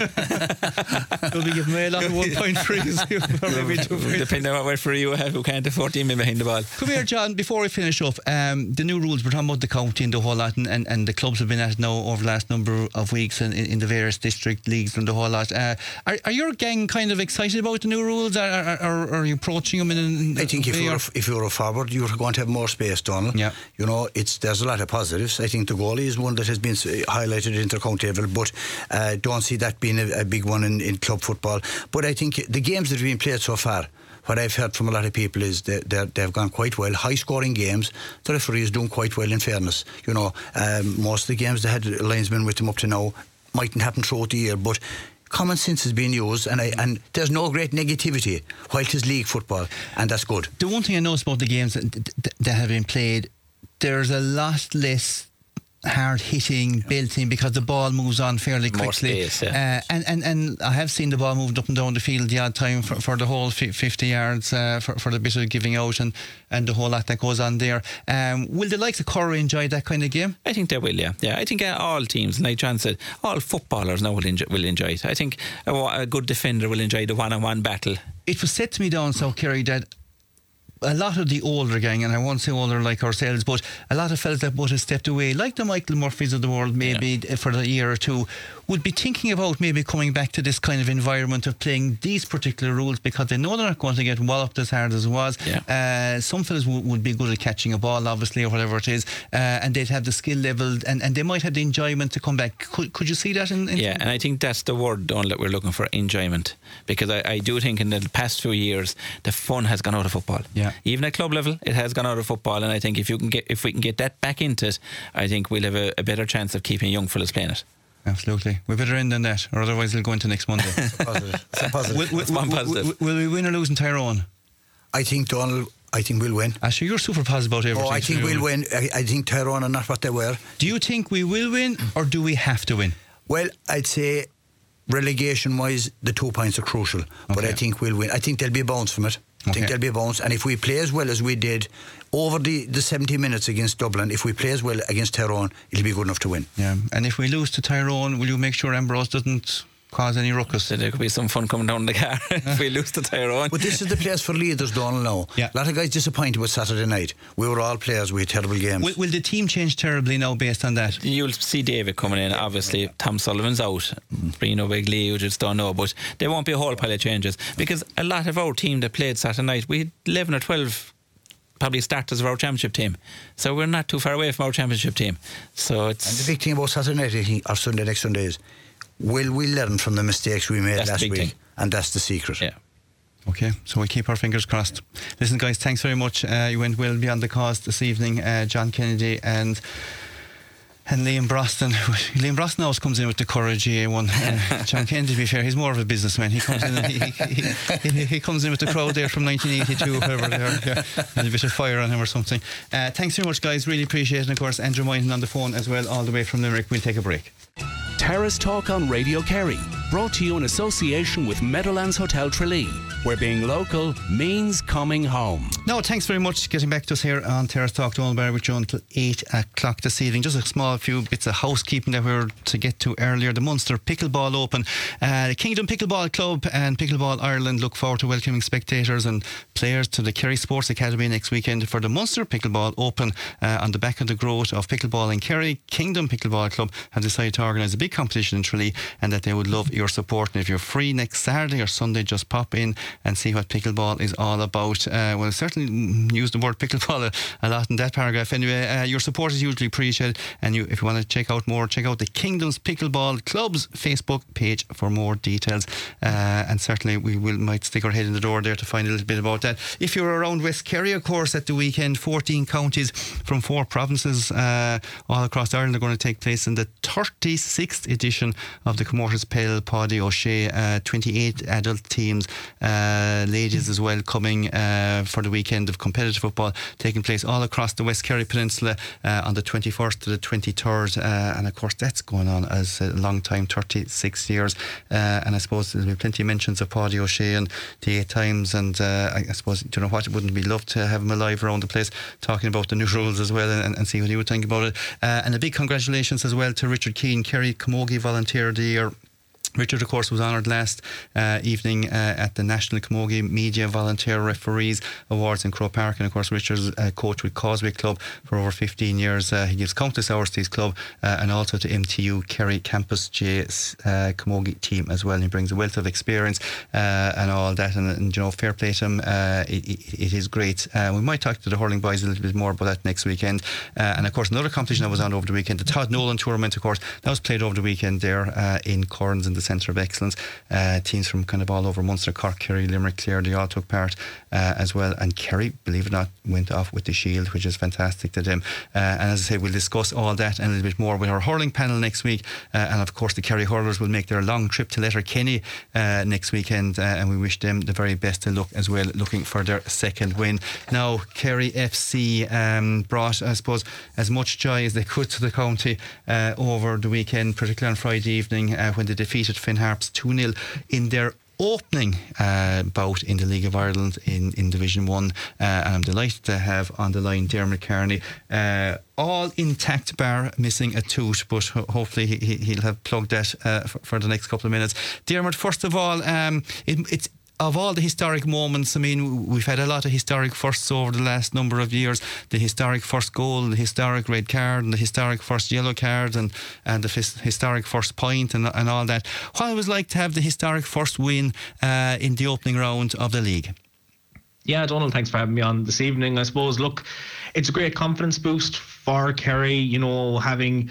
You'll be giving me a lot of one point threes. Depending on what referee you have, who can't do fourteen men behind the ball. Come here, John, before we finish up, um, the new rules, we're talking about the county and the whole lot, and, and, and the clubs have been at it now over the last number of weeks in, in the various district leagues and the whole lot. Uh, are, are your gang kind of excited about the new rules, or, or, or are you approaching them in, in I think if you're, if you're a forward, you're going to have more space, Donald. Yeah. You know, it's there's a lot of positives. I think the goalie is one that has been highlighted at inter-county level, but uh, don't see that being a, a big one in, in club football. But I think the games that have been played so far, what I've heard from a lot of people is that they've gone quite well. High-scoring games. The referee is doing quite well, in fairness. You know, um, most of the games they had linesmen with them up to now mightn't happen throughout the year, but common sense is being used, and I, and there's no great negativity while it is league football, and that's good. The one thing I noticed about the games that, that, that have been played, there's a lot less hard hitting, belting, because the ball moves on fairly quickly. More space, yeah. uh, and, and, and I have seen the ball moved up and down the field the odd time for, for the whole fifty yards, uh, for, for the bit of giving out and, and the whole lot that goes on there. Um, will the likes of Corrie enjoy that kind of game? I think they will, yeah. Yeah, I think uh, all teams, like John said, all footballers now will enjoy, will enjoy it. I think a, a good defender will enjoy the one-on-one battle. It was said to me down South Kerry that a lot of the older gang, and I won't say older like ourselves, but a lot of fellas that would have stepped away, like the Michael Murphys of the world, maybe yeah. for a year or two, would be thinking about maybe coming back to this kind of environment of playing these particular rules, because they know they're not going to get walloped as hard as it was. Yeah. Uh, some fellas w- would be good at catching a ball, obviously, or whatever it is, uh, and they'd have the skill level, and, and they might have the enjoyment to come back. Could, could you see that? In, in yeah, and I think that's the word, Don, that we're looking for, enjoyment, because I, I do think in the past few years the fun has gone out of football. Yeah. Even at club level, it has gone out of football, and I think if you can get, if we can get that back into it, I think we'll have a, a better chance of keeping young fellas playing it. Absolutely. We better end on that, or otherwise it'll go into next Monday. It's a positive. It's a positive. Will, will, will, positive. Will, will we win or lose in Tyrone? I think Donald. I think we'll win. Actually, you're super positive about everything. Oh, I think we'll win. I, I think Tyrone are not what they were. Do you think we will win, or do we have to win? Well, I'd say relegation-wise, the two points are crucial. Okay. But I think we'll win. I think there'll be a bounce from it. I okay. think there'll be a bounce, and if we play as well as we did over the, the seventy minutes against Dublin, if we play as well against Tyrone, it'll be good enough to win. Yeah, and if we lose to Tyrone, will you make sure Ambrose doesn't cause any ruckus? So there could be some fun coming down the car if we lose to Tyrone. But this is the place for leaders, Donald, now. Yeah. A lot of guys disappointed with Saturday night. We were all players, we had terrible games. Will, will the team change terribly now based on that? You'll see David coming in, obviously. Tom Sullivan's out. Brino Begley, you just don't know. But there won't be a whole pile of changes, because a lot of our team that played Saturday night, we had eleven or twelve probably starters of our championship team, so we're not too far away from our championship team. So it's and the big thing about Saturday night, I think, or Sunday next Sunday, is will we learn from the mistakes we made that's last week? Thing. And that's the secret. Yeah. Okay, so we keep our fingers crossed. Listen, guys, thanks very much. Uh, you went well beyond the cause this evening, uh, John Kennedy and and Liam Broston. Liam Broston always comes in with the courage G A one. Uh, John Kennedy, to be fair, he's more of a businessman. He comes in and he, he, he, he comes in with the crowd there from nineteen eighty-two, whatever they are. Yeah, and a bit of fire on him or something. Uh, thanks very much, guys. Really appreciate it. And of course, Andrew Moynihan on the phone as well, all the way from Limerick. We'll take a break. Terrace Talk on Radio Kerry, brought to you in association with Meadowlands Hotel Tralee, where being local means coming home. No, thanks very much for getting back to us here on Terrace Talk. Donald Barry with you until eight o'clock this evening. Just a small few bits of housekeeping that we were to get to earlier. The Munster Pickleball Open. Uh, the Kingdom Pickleball Club and Pickleball Ireland look forward to welcoming spectators and players to the Kerry Sports Academy next weekend for the Munster Pickleball Open. Uh, on the back of the growth of pickleball in Kerry, Kingdom Pickleball Club have decided to organise a big competition in Tralee, and that they would love your support. And if you're free next Saturday or Sunday, just pop in and see what pickleball is all about. Uh, well, certainly use the word pickleball a, a lot in that paragraph. Anyway, uh, your support is hugely appreciated. And you, if you want to check out more, check out the Kingdoms Pickleball Club's Facebook page for more details. Uh, and certainly we will might stick our head in the door there to find a little bit about that. If you're around West Kerry, of course, at the weekend, fourteen counties from four provinces uh, all across Ireland are going to take place in the thirty-sixth edition of the Comórtas Pell Páidí O'Shea. Uh, twenty-eight adult teams, uh, ladies as well, coming uh, for the weekend of competitive football taking place all across the West Kerry Peninsula uh, on the twenty-first to the twenty-third. Uh, and of course, that's going on as a long time, thirty-six years. Uh, and I suppose there'll be plenty of mentions of Páidí O'Shea and the eight times. And uh, I, I suppose, do you know what? It wouldn't be loved to have him alive around the place talking about the new rules as well and, and see what he would think about it. Uh, and a big congratulations as well to Richard Keane, Kerry Camogie Volunteer of the Year. Richard, of course, was honoured last uh, evening uh, at the National Camogie Media Volunteer Referees Awards in Croke Park. And of course, Richard's uh, coach with Causeway Club for over fifteen years. Uh, he gives countless hours to his club uh, and also to M T U Kerry Campus J uh, Camogie team as well. And he brings a wealth of experience uh, and all that. And, and, you know, fair play to him. Uh, it, it, it is great. Uh, we might talk to the hurling boys a little bit more about that next weekend. Uh, and of course, another competition that was on over the weekend, the Todd Nolan Tournament, of course, that was played over the weekend there uh, in Corns in the Centre of Excellence. Uh, teams from kind of all over Munster, Cork, Kerry, Limerick, Clare, they all took part uh, as well. And Kerry, believe it or not, went off with the shield, which is fantastic to them. Uh, and as I say, we'll discuss all that and a little bit more with our hurling panel next week. Uh, and of course, the Kerry hurlers will make their long trip to Letterkenny uh, next weekend. Uh, and we wish them the very best of luck as well, looking for their second win. Now, Kerry F C um, brought, I suppose, as much joy as they could to the county uh, over the weekend, particularly on Friday evening uh, when they defeated Finn Harps two nil in their opening uh, bout in the League of Ireland in, in Division one. Uh, and I'm delighted to have on the line Dermot Kearney, uh, all intact bar missing a tooth, but ho- hopefully he, he'll have plugged that uh, for, for the next couple of minutes. Dermot, first of all, um, it, it's of all the historic moments, I mean, we've had a lot of historic firsts over the last number of years. The historic first goal, the historic red card, and the historic first yellow card, and, and the his, historic first point, and, and all that. What it was like to have the historic first win uh, in the opening round of the league? Yeah, Donald, thanks for having me on this evening. I suppose, look, it's a great confidence boost for Kerry, you know, having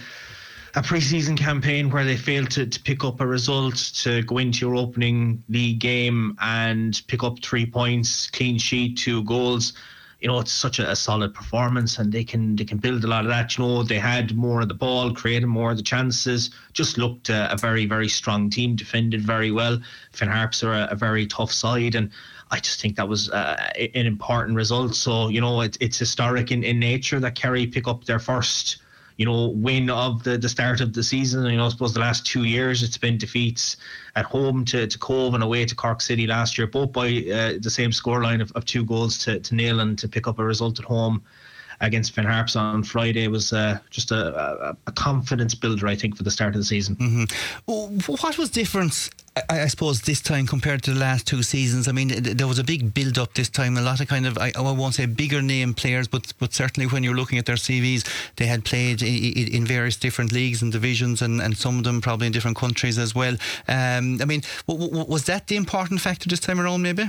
a pre-season campaign where they failed to, to pick up a result, to go into your opening league game and pick up three points, clean sheet, two goals. You know, it's such a, a solid performance, and they can they can build a lot of that. You know, they had more of the ball, created more of the chances, just looked a, a very, very strong team, defended very well. Finn Harps are a, a very tough side, and I just think that was uh, an important result. So, you know, it, it's historic in, in nature that Kerry pick up their first, you know, win of the, the start of the season. You know, I suppose the last two years it's been defeats at home to, to Cove and away to Cork City last year, both by uh, the same scoreline of, of two goals to, to nil, and to pick up a result at home against Finn Harps on Friday was uh, just a, a, a confidence builder, I think, for the start of the season. Mm-hmm. What was different, I, I suppose, this time compared to the last two seasons? I mean, there was a big build-up this time, a lot of kind of, I, I won't say bigger name players, but but certainly when you're looking at their C Vs, they had played in, in various different leagues and divisions, and, and some of them probably in different countries as well. Um, I mean, w- w- was that the important factor this time around, maybe?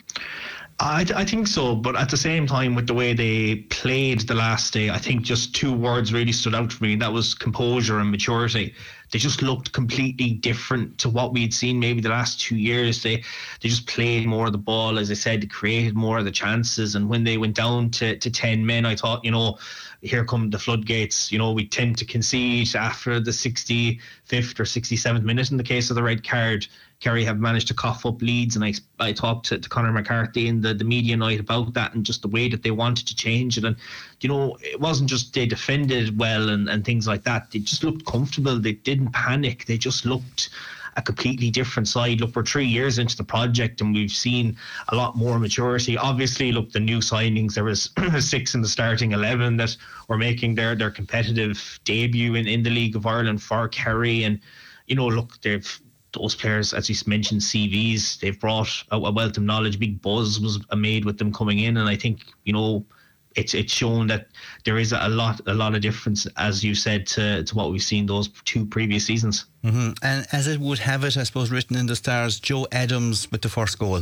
I, I think so, but at the same time, with the way they played the last day, I think just two words really stood out for me. That was composure and maturity. They just looked completely different to what we'd seen maybe the last two years. They they just played more of the ball, as I said, they created more of the chances. And when they went down to, to ten men, I thought, you know, here come the floodgates. You know, we tend to concede after the sixty-fifth or sixty-seventh minute in the case of the red card. Kerry have managed to cough up leads, and I I talked to, to Conor McCarthy in the, the media night about that, and just the way that they wanted to change it. And, you know, it wasn't just they defended well and, and things like that. They just looked comfortable. They didn't panic. They just looked a completely different side. Look, we're three years into the project, and we've seen a lot more maturity. Obviously, look, the new signings, there was six in the starting eleven that were making their, their competitive debut in, in the League of Ireland for Kerry. And, you know, look, they've those players, as you mentioned, C Vs, they've brought a, a wealth of knowledge. Big buzz was made with them coming in, and I think, you know, it's it's shown that there is a lot a lot of difference, as you said, to, to what we've seen those two previous seasons. Mm-hmm. And as it would have it, I suppose, written in the stars, Joe Adams with the first goal.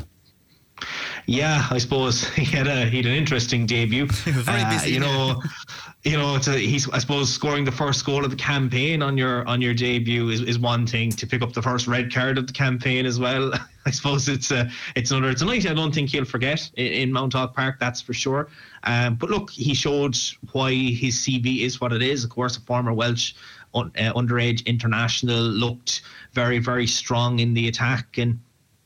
Yeah, I suppose he had a he had an interesting debut. Very uh, busy, you know, you know, it's a, he's I suppose scoring the first goal of the campaign on your on your debut is, is one thing. To pick up the first red card of the campaign as well, I suppose it's a it's another. It's a night I don't think he'll forget in, in Mount Hawk Park. That's for sure. Um, but look, he showed why his C V is what it is. Of course, a former Welsh uh, underage international, looked very very strong in the attack. And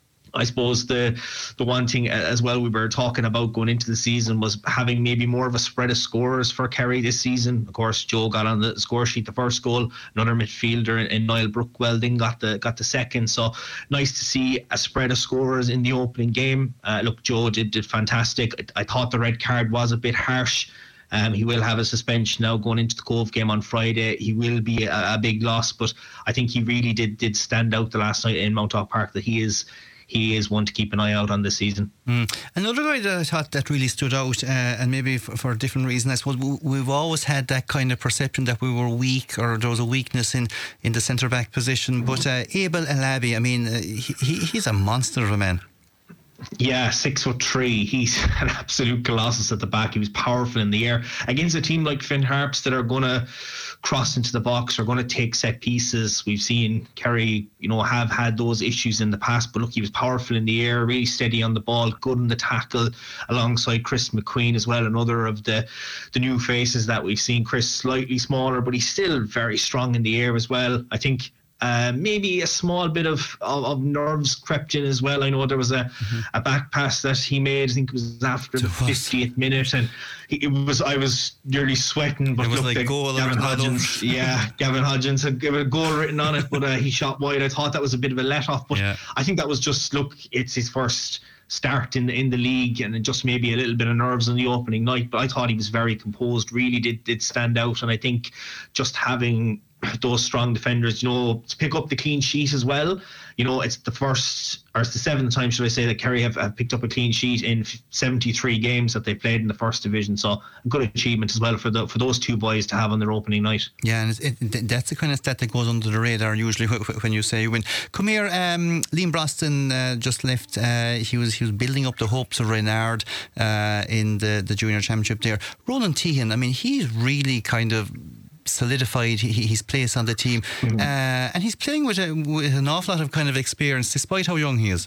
I suppose the the one thing as well we were talking about going into the season was having maybe more of a spread of scorers for Kerry this season. Of course, Joe got on the score sheet the first goal. Another midfielder in Niall Brookwelding got the got the second. So nice to see a spread of scorers in the opening game. Uh, look, Joe did did fantastic. I, I thought the red card was a bit harsh. Um, he will have a suspension now going into the Cove game on Friday. He will be a, a big loss, but I think he really did did stand out the last night in Mount Hawk Park, that he is he is one to keep an eye out on this season. Mm. Another guy that I thought that really stood out, uh, and maybe for, for a different reason, I suppose we've always had that kind of perception that we were weak, or there was a weakness in, in the centre-back position. But uh, Abel Alabi, I mean, uh, he, he's a monster of a man. Yeah, six foot three. He's an absolute colossus at the back. He was powerful in the air against a team like Finn Harps that are going to cross into the box, are going to take set pieces. We've seen Kerry, you know, have had those issues in the past, but look, he was powerful in the air, really steady on the ball, good in the tackle, alongside Chris McQueen as well, another of the the new faces that we've seen. Chris slightly smaller, but he's still very strong in the air as well. I think Uh, maybe a small bit of, of, of nerves crept in as well. I know there was a, mm-hmm. a back pass that he made. I think it was after the fiftieth minute, and he, it was I was nearly sweating. But it was look, like goal. Gavin Hodgins, yeah, Gavin Hodgins had a goal written on it, but uh, he shot wide. I thought that was a bit of a let off, but yeah. I think that was just look. It's his first start in the in the league, and just maybe a little bit of nerves on the opening night. But I thought he was very composed. Really did did stand out, and I think just having those strong defenders, you know, to pick up the clean sheet as well. You know, it's the first, or it's the seventh time, should I say, that Kerry have, have picked up a clean sheet in seventy-three games that they played in the first division. So a good achievement as well for the for those two boys to have on their opening night. Yeah, and it's, it, that's the kind of stat that goes under the radar usually when you say you win. Come here, um, Liam Broston uh, just left. Uh, he was he was building up the hopes of Reynard uh, in the the junior championship there. Ronan Tehan, I mean, he's really kind of solidified his place on the team, mm-hmm. uh, and he's playing with, a, with an awful lot of kind of experience despite how young he is.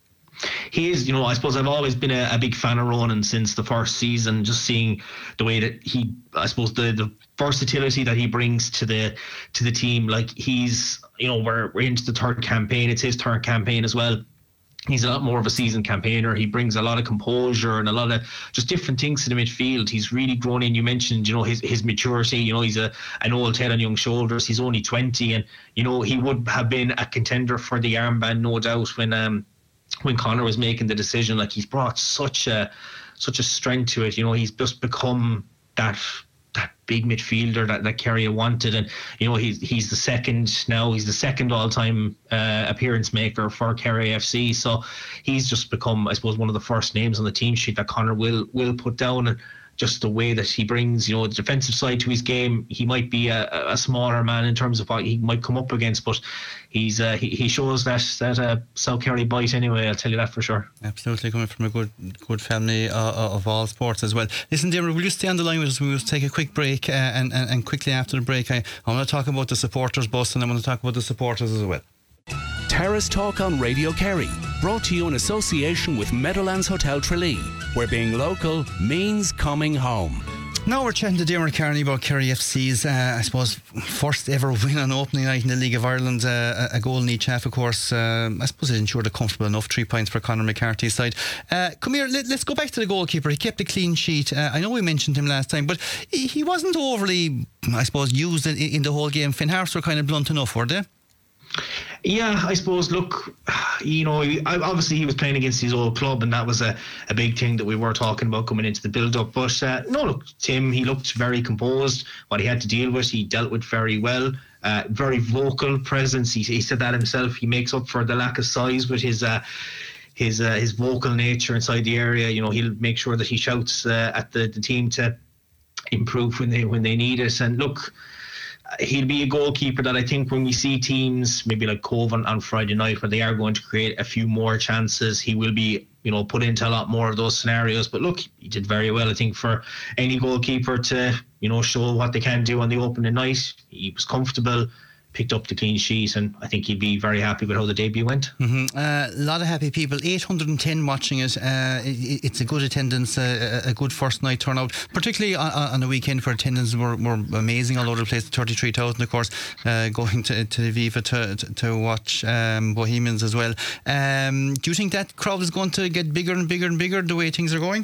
He is, you know, I suppose I've always been a, a big fan of Ronan since the first season, just seeing the way that he, I suppose the, the versatility that he brings to the to the team. Like he's, you know, we're, we're into the third campaign, it's his third campaign as well. He's a lot more of a seasoned campaigner. He brings a lot of composure and a lot of just different things to the midfield. He's really grown in. You mentioned, you know, his, his maturity. You know, he's a an old head on young shoulders. He's only twenty, and you know he would have been a contender for the armband, no doubt. When um when Conor was making the decision, like he's brought such a such a strength to it. You know, he's just become that. that big midfielder that, that Kerry wanted, and you know he's he's the second now he's the second all-time uh, appearance maker for Kerry F C, so he's just become, I suppose, one of the first names on the team sheet that Conor will will put down. And just the way that he brings, you know, the defensive side to his game. He might be a, a smaller man in terms of what he might come up against, but he's uh, he, he shows that that uh, South Kerry bite anyway. I'll tell you that for sure. Absolutely, coming from a good good family uh, of all sports as well. Listen, Diarmuid, will you stay on the line with us? We will take a quick break, uh, and, and and quickly after the break, I, I want to talk about the supporters bus, and I want to talk about the supporters as well. Terrace Talk on Radio Kerry, brought to you in association with Meadowlands Hotel Tralee, where being local means coming home. Now we're chatting to Diarmuid Carney about Kerry F C's, uh, I suppose, first ever win on opening night in the League of Ireland. Uh, a goal in each half, of course. Uh, I suppose it ensured a comfortable enough three points for Conor McCarthy's side. Uh, come here, let, let's go back to the goalkeeper. He kept a clean sheet. Uh, I know we mentioned him last time, but he, he wasn't overly, I suppose, used in, in the whole game. Finn Harps were kind of blunt enough, were they? Yeah, I suppose, look, you know, obviously he was playing against his old club, and that was a, a big thing that we were talking about coming into the build-up. But uh, no, look, Tim, he looked very composed. What he had to deal with, he dealt with very well. Uh, very vocal presence. He, he said that himself. He makes up for the lack of size with his uh, his uh, his vocal nature inside the area. You know, he'll make sure that he shouts uh, at the, the team to improve when they when they need it. And look, he'll be a goalkeeper that I think when we see teams maybe like Cove on, on Friday night where they are going to create a few more chances, he will be, you know, put into a lot more of those scenarios. But look, he did very well. I think for any goalkeeper to, you know, show what they can do on the opening night, he was comfortable, picked up the clean sheet, and I think he'd be very happy with how the debut went. Mm-hmm. Uh, a lot of happy people, eight hundred ten watching it. Uh, it it's a good attendance, uh, a good first night turnout, particularly on, on the weekend where attendance were, were amazing all over the place. thirty-three thousand, of course, uh, going to, to the Viva to, to, to watch um, Bohemians as well. Um, do you think that crowd is going to get bigger and bigger and bigger the way things are going?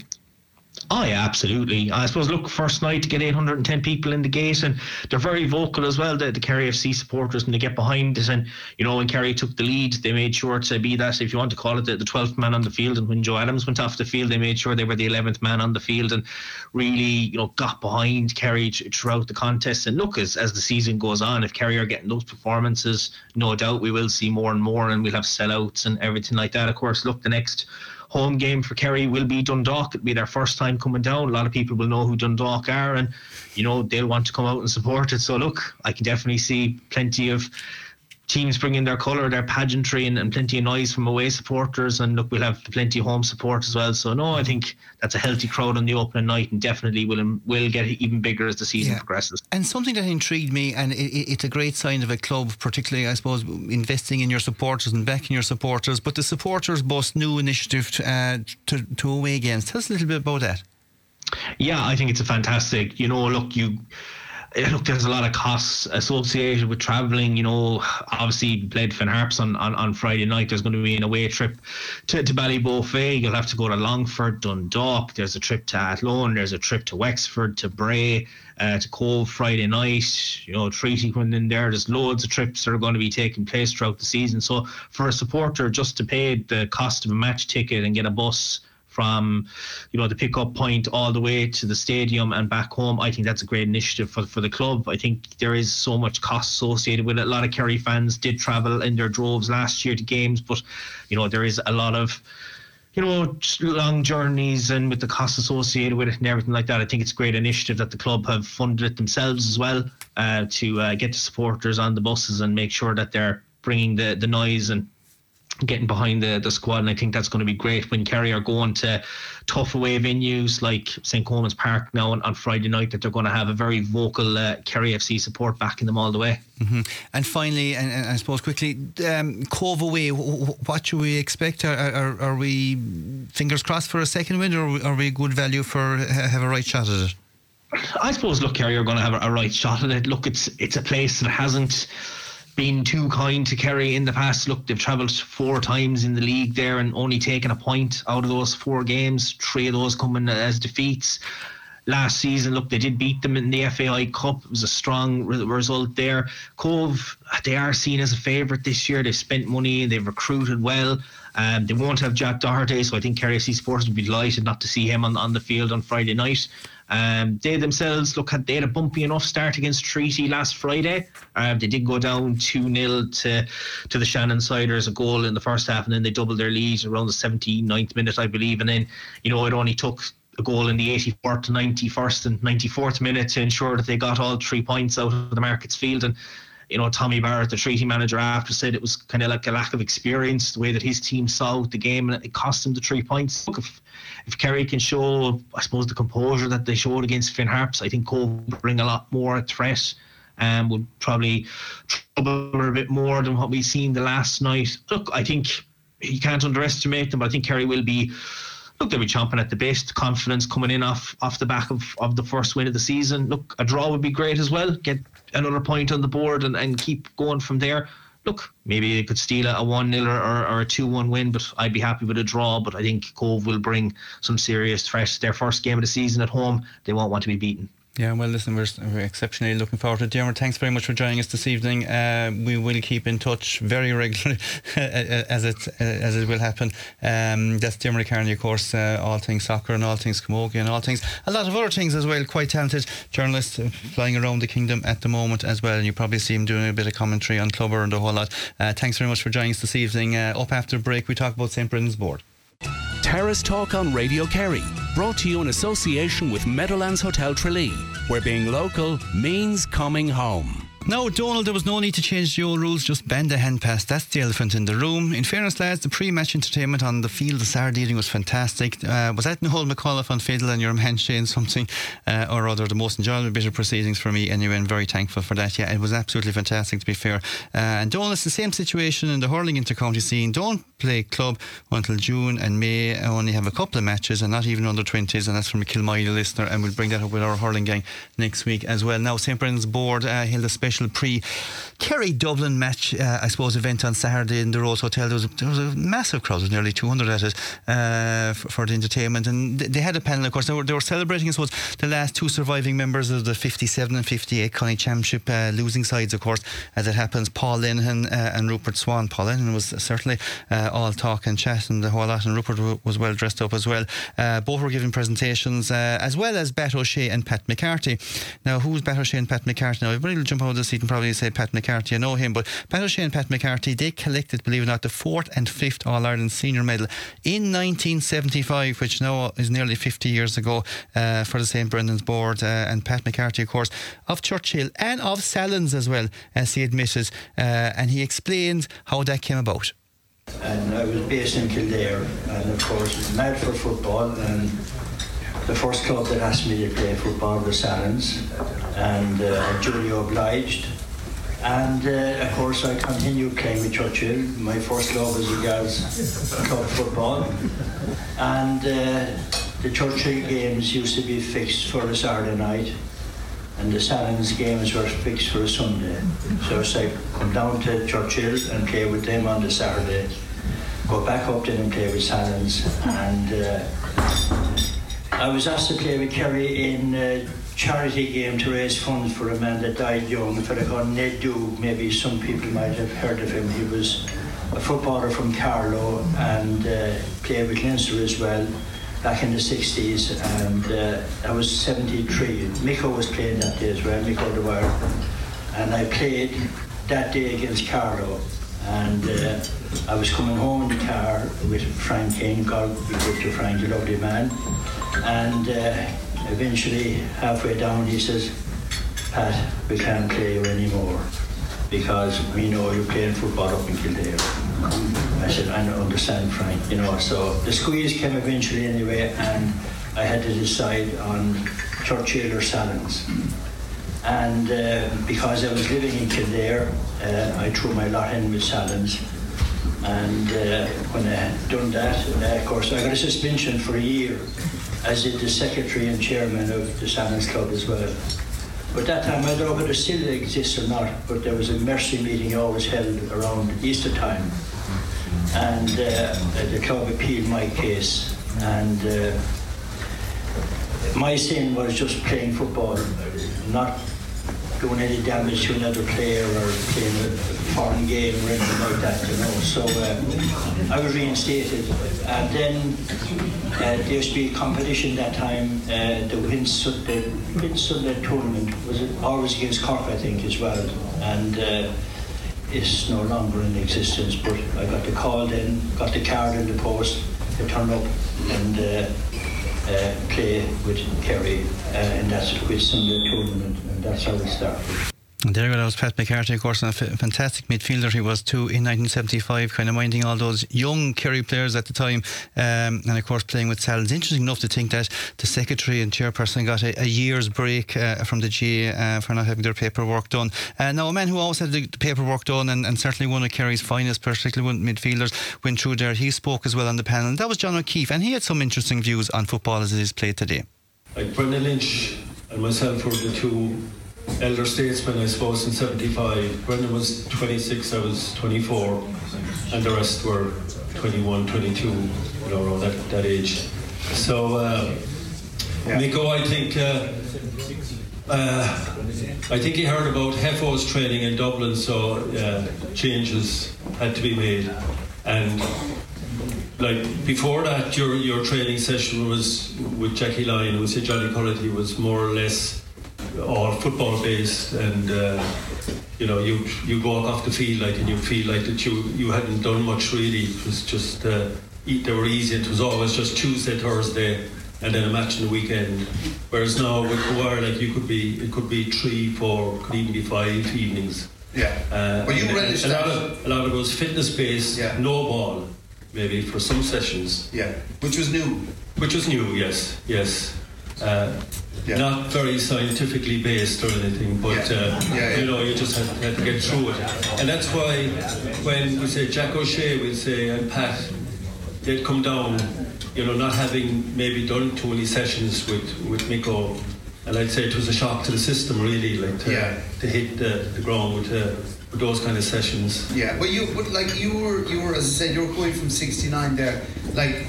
Oh yeah, absolutely. I suppose, look, first night to get eight hundred ten people in the gate, and they're very vocal as well, the, the Kerry F C supporters, and they get behind it. And, you know, when Kerry took the lead, they made sure to be that, if you want to call it, the, the twelfth man on the field. And when Joe Adams went off the field, they made sure they were the eleventh man on the field, and really, you know, got behind Kerry throughout the contest. And look, as, as the season goes on, if Kerry are getting those performances, no doubt we will see more and more, and we'll have sellouts and everything like that. Of course, look, the next home game for Kerry will be Dundalk. It'll be their first time coming down. A lot of people will know who Dundalk are, and, you know, they'll want to come out and support it. So look, I can definitely see plenty of teams bringing their colour, their pageantry, and, and plenty of noise from away supporters. And look, we'll have plenty of home support as well. So no, I think that's a healthy crowd on the opening night, and definitely will will get even bigger as the season yeah. progresses. And something that intrigued me, and it, it's a great sign of a club, particularly I suppose investing in your supporters and backing your supporters, but the supporters bus new initiative to, uh, to, to away games. Tell us a little bit about that. Yeah, I think it's a fantastic, you know, look, you Look, there's a lot of costs associated with travelling. You know, obviously played Finn Harps on, on, on Friday night. There's going to be an away trip to, to Ballybofey. You'll have to go to Longford, Dundalk. There's a trip to Athlone. There's a trip to Wexford, to Bray, uh, to Cove Friday night. You know, Treaty went in there. There's loads of trips that are going to be taking place throughout the season. So for a supporter just to pay the cost of a match ticket and get a bus from, you know, the pick-up point all the way to the stadium and back home, I think that's a great initiative for, for the club. I think there is so much cost associated with it. A lot of Kerry fans did travel in their droves last year to games, but, you know, there is a lot of, you know, long journeys and with the costs associated with it and everything like that. I think it's a great initiative that the club have funded it themselves as well, uh, to uh, get the supporters on the buses and make sure that they're bringing the, the noise and getting behind the, the squad. And I think that's going to be great when Kerry are going to tough away venues like Saint Coleman's Park now on, on Friday night, that they're going to have a very vocal uh, Kerry F C support backing them all the way. Mm-hmm. And finally, and, and I suppose quickly, um, Cove away, what should we expect? Are, are, are we fingers crossed for a second win, or are we good value for have a right shot at it? I suppose, look, Kerry are going to have a, a right shot at it. Look, it's it's a place that hasn't been too kind to Kerry in the past. Look, they've travelled four times in the league there and only taken a point out of those four games, three of those coming as defeats. Last season, look, they did beat them in the F A I Cup. It was a strong re- result there. Cove, they are seen as a favourite this year. They've spent money, they've recruited well. Um, they won't have Jack Doherty, so I think Kerry F C supporters would be delighted not to see him on, on the field on Friday night. Um, they themselves, look, they had a bumpy enough start against Treaty last Friday. Uh, they did go down two nil to to the Shannon Siders, a goal in the first half, and then they doubled their lead around the seventy-ninth minute, I believe. And then, you know, it only took a goal in the eighty-fourth to ninety-first and ninety-fourth minute to ensure that they got all three points out of the Markets field. And, you know, Tommy Barrett, the Treaty manager, after said it was kind of like a lack of experience, the way that his team saw the game, and it cost him the three points. Look, if, if Kerry can show, I suppose, the composure that they showed against Finn Harps, I think Cove will bring a lot more threat and would probably trouble her a bit more than what we've seen the last night. Look, I think you can't underestimate them, but I think Kerry will be, look, they'll be chomping at the bit. Confidence coming in off off the back of, of the first win of the season. Look, a draw would be great as well. Get another point on the board and, and keep going from there. Look, maybe they could steal a one nil or, or a two one win, but I'd be happy with a draw. But I think Cove will bring some serious threat. Their first game of the season at home, they won't want to be beaten. Yeah, well, listen, we're, we're exceptionally looking forward to it. Dermot, thanks very much for joining us this evening. Uh, we will keep in touch very regularly as it as it will happen. Um, that's Dermot Carney, of course, uh, all things soccer and all things camogie and all things, a lot of other things as well. Quite talented journalist, uh, flying around the kingdom at the moment as well. And you probably see him doing a bit of commentary on Clubber and the whole lot. Uh, thanks very much for joining us this evening. Uh, up after the break, we talk about Saint Brendan's Board. Terrace Talk on Radio Kerry, brought to you in association with Meadowlands Hotel Tralee, where being local means coming home. No, Donald, there was no need to change the old rules, just ban the hand pass. That's the elephant in the room. In fairness, lads, the pre-match entertainment on the field this Saturday evening was fantastic. Uh, was that Nicole McAuliffe on fiddle and your man Shane something uh, or other? The most enjoyable bit of proceedings for me anyway, and very thankful for that. Yeah, it was absolutely fantastic, to be fair. Uh, and Donald, it's the same situation in the hurling inter-county scene. Don't play club until June and May. I only have a couple of matches and not even under twenties, and that's from a Kilmiley listener, and we'll bring that up with our hurling gang next week as well. Now, Saint Brendan's Board uh, held a special pre-Kerry Dublin match, uh, I suppose, event on Saturday in the Rose Hotel. There was a, there was a massive crowd, there was nearly two hundred at it uh, for, for the entertainment, and they had a panel, of course. They were, they were celebrating, I suppose, the last two surviving members of the fifty-seven and fifty-eight Connie Championship, uh, losing sides, of course, as it happens, Paul Lenihan uh, and Rupert Swan. Paul Lenihan was certainly uh, all talk and chat and the whole lot, and Rupert w- was well dressed up as well. Uh, both were giving presentations, uh, as well as Bat O'Shea and Pat McCarthy. Now, who's Bat O'Shea and Pat McCarthy? Now, everybody will jump out of the seat and probably say Pat McCarthy, I know him, but Pat O'Shea and Pat McCarthy, they collected, believe it or not, the fourth and fifth All-Ireland senior medal in nineteen seventy-five, which now is nearly fifty years ago, uh, for the Saint Brendan's Board. Uh, and Pat McCarthy, of course, of Churchill and of Sallins as well, as he admitted, uh, and he explained how that came about. And I was based in Kildare, and of course mad for football, and the first club that asked me to play football was Sallins, and uh, duly obliged. And uh, of course I continued playing with Churchill. My first club was the girls' club football, and uh, the Churchill games used to be fixed for a Saturday night, and the Sallins games were fixed for a Sunday. So it's like, come down to Churchill and play with them on the Saturday, go back up then and play with Sallins. And uh, I was asked to play with Kerry in a charity game to raise funds for a man that died young, a fella called Ned Doug. Maybe some people might have heard of him. He was a footballer from Carlow and uh, played with Leinster as well back in the sixties, and uh, I was seventy-three. Miko was playing that day as well, Miko Dwyer, and I played that day against Carlow, and uh, I was coming home in the car with Frank King. God be good to Frank, a lovely man, and uh, eventually halfway down he says, Pat, we can't play you anymore because we know you're playing football up in Kildare. I said, I don't understand, Frank, you know. So the squeeze came eventually anyway, and I had to decide on Churchill or Sallins. And uh, because I was living in Kildare, uh, I threw my lot in with Sallins. And uh, when I had done that, uh, of course, I got a suspension for a year, as did the secretary and chairman of the Sallins Club as well. But that time, I don't know whether it still exists or not, but there was a mercy meeting always held around Easter time. And uh, the club appealed my case. And uh, my sin was just playing football, not doing any damage to another player or playing a foreign game or anything like that, you know. So uh, I was reinstated. And then uh, there used to be a competition that time, uh, the Win Sunday, Win Sunday tournament, was it always against Cork, I think, as well. And uh, it's no longer in existence, but I got the call then, got the card in the post to turn up and uh, uh, play with Kerry uh, in that Win Sunday tournament, and that's how it started. And there you go, that was Pat McCarthy, of course, and a f- fantastic midfielder he was too in nineteen seventy-five, kind of minding all those young Kerry players at the time, um, and of course playing with Sallins. Interesting enough to think that the secretary and chairperson got a, a year's break uh, from the G A uh, for not having their paperwork done. Uh, now, a man who always had the paperwork done, and, and certainly one of Kerry's finest, particularly one midfielders, went through there. He spoke as well on the panel, and that was John O'Keefe, and he had some interesting views on football as it is played today. Like Brendan Lynch and myself were the two elder statesmen, I suppose, in seventy-five. Brendan was twenty-six, I was twenty-four, and the rest were twenty-one, twenty-two, you know, around that, that age. So, uh, yeah. Miko, I think, uh, Uh, I think he heard about Heffo's training in Dublin, so uh, changes had to be made. And like before that, your your training session was with Jackie Lyon, with Johnny Cullity, was more or less all football based, and uh, you know you you walk off the field like and you feel like that you you hadn't done much really. It was just uh, they were easy. It was always just Tuesday, Thursday, and then a match on the weekend. Whereas now with Kawar, like you could be, it could be three, four, could even be five evenings. Yeah. Uh, but you relished a, a that. lot of a lot of it was fitness based, yeah. no ball, maybe for some sessions. Yeah. Which was new. Which was new, yes, yes. Uh, yeah. Not very scientifically based or anything, but yeah. Uh, yeah, yeah. you know, you just had, had to get through it. And that's why when we say Jack O'Shea, we'd say, and Pat, they'd come down, you know, not having maybe done too many sessions with, with Miko. And I'd say it was a shock to the system, really, like to, yeah. to hit the, the ground with, uh, with those kind of sessions. Yeah, but you, but like you were, you were, as I said, you were going from sixty-nine there. Like,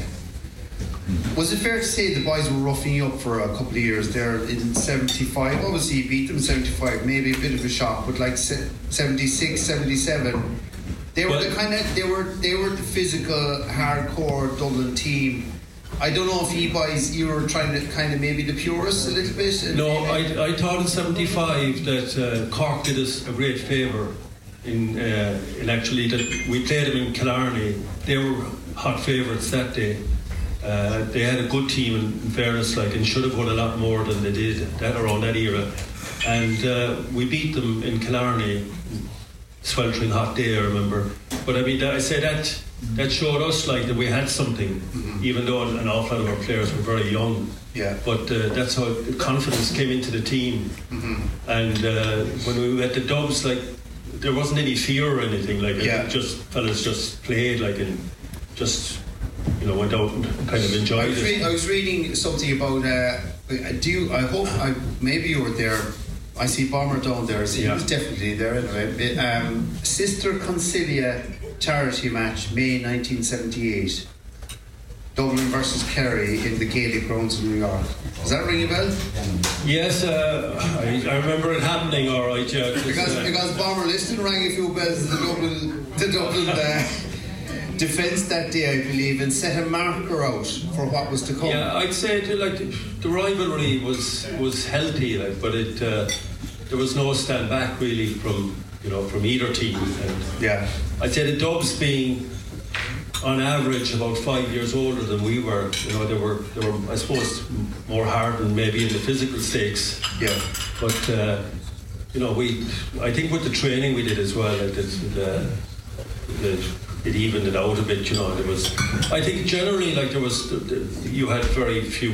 was it fair to say the boys were roughing you up for a couple of years there in seventy-five? Obviously, you beat them in seventy-five, maybe a bit of a shock, but like seventy-six, seventy-seven, they were well, the kind of, they were, they were the physical, hardcore Dublin team. I don't know if you boys, you were trying to kind of maybe the purists a little bit. No, I, I thought in seventy-five that uh, Cork did us a great favour in, uh, in actually that we played them in Killarney. They were hot favourites that day. Uh, they had a good team in, in fairness, like, and should have won a lot more than they did that around that era. And uh, we beat them in Killarney, sweltering hot day, I remember. But I mean, I say that that showed us like that we had something, mm-hmm. even though an awful lot of our players were very young. Yeah. But uh, that's how the confidence came into the team. Mm-hmm. And uh, when we were at the Dubs, like, there wasn't any fear or anything. Like, yeah. it just fellas just played, like, and just, you know, went out and kind of enjoyed I was, re- it. I was reading something about. Uh, do you, I hope I, maybe you were there. I see Bomber down there. So yeah. He was definitely there anyway. Um, Sister Concilia charity match, May nineteen seventy-eight. Dublin versus Kerry in the Gaelic grounds in New York. Does that ring a bell? Yes, uh, I, I remember it happening. All right, yeah. Because uh, because Bomber Liston rang a few bells. The Dublin the Dublin uh, defence that day, I believe, and set a marker out for what was to come. Yeah, I'd say it, like the rivalry was was healthy, like, but it uh, there was no stand back really from you know from either team. And yeah, I'd say the Dubs being on average about five years older than we were. You know, they were they were I suppose more hardened maybe in the physical stakes. Yeah, but uh, you know we I think with the training we did as well, like the, the, the it evened it out a bit, you know. There was, I think, generally, like there was, you had very few,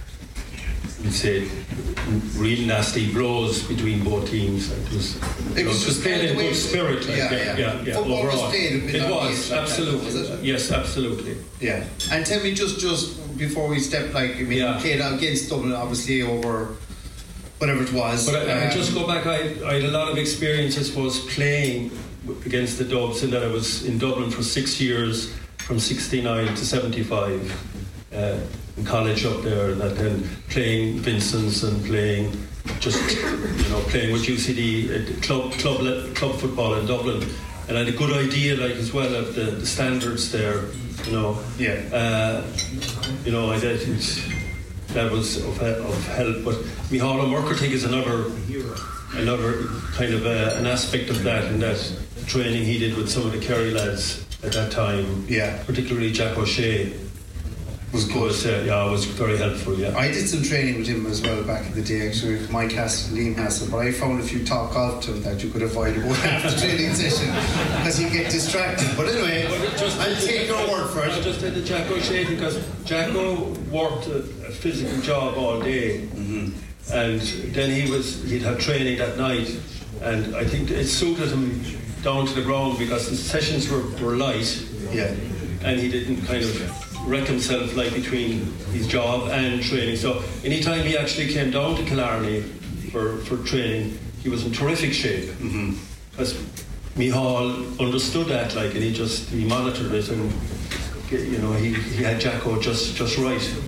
you'd say, real nasty blows between both teams. Like, it was, it was just played in good spirit. Like, yeah, yeah, yeah. yeah, yeah. Football overall, was played a bit it on was like absolutely, that, was it? Yes, absolutely. Yeah, and tell me just, just before we step, like, I mean, yeah. you played against Dublin, obviously over whatever it was. But I, um, I just go back. I, I had a lot of experience, I suppose, playing against the Dubs, in that I was in Dublin for six years, from sixty-nine to seventy-five, uh, in college up there, and then playing Vincent's and playing just you know playing with U C D uh, club club club football in Dublin, and I had a good idea, like, as well, of the, the standards there, you know. Yeah. Uh, you know, I think that was of, of help, but Micheál O'Murkertig is another another kind of uh, an aspect of that, in that training he did with some of the Kerry lads at that time. Yeah. Particularly Jack O'Shea was good. Was, uh, yeah, was very helpful. Yeah. I did some training with him as well back in the day, actually, with Mike Hassel, Liam Hassel, but I found if you talk golf to him that you could avoid about half the training session because you get distracted. But anyway, just, I'll take your word for it. I just did the Jack O'Shea because Jacko worked a, a physical job all day, mm-hmm. and then he was he'd have training that night, and I think it suited him down to the ground because the sessions were, were light. Yeah. And he didn't kind of wreck himself, like, between his job and training. So anytime he actually came down to Killarney for, for training, he was in terrific shape. Mm-hmm. Because Micheál understood that, like, and he just he monitored it, and you know he, he had Jacko just just right.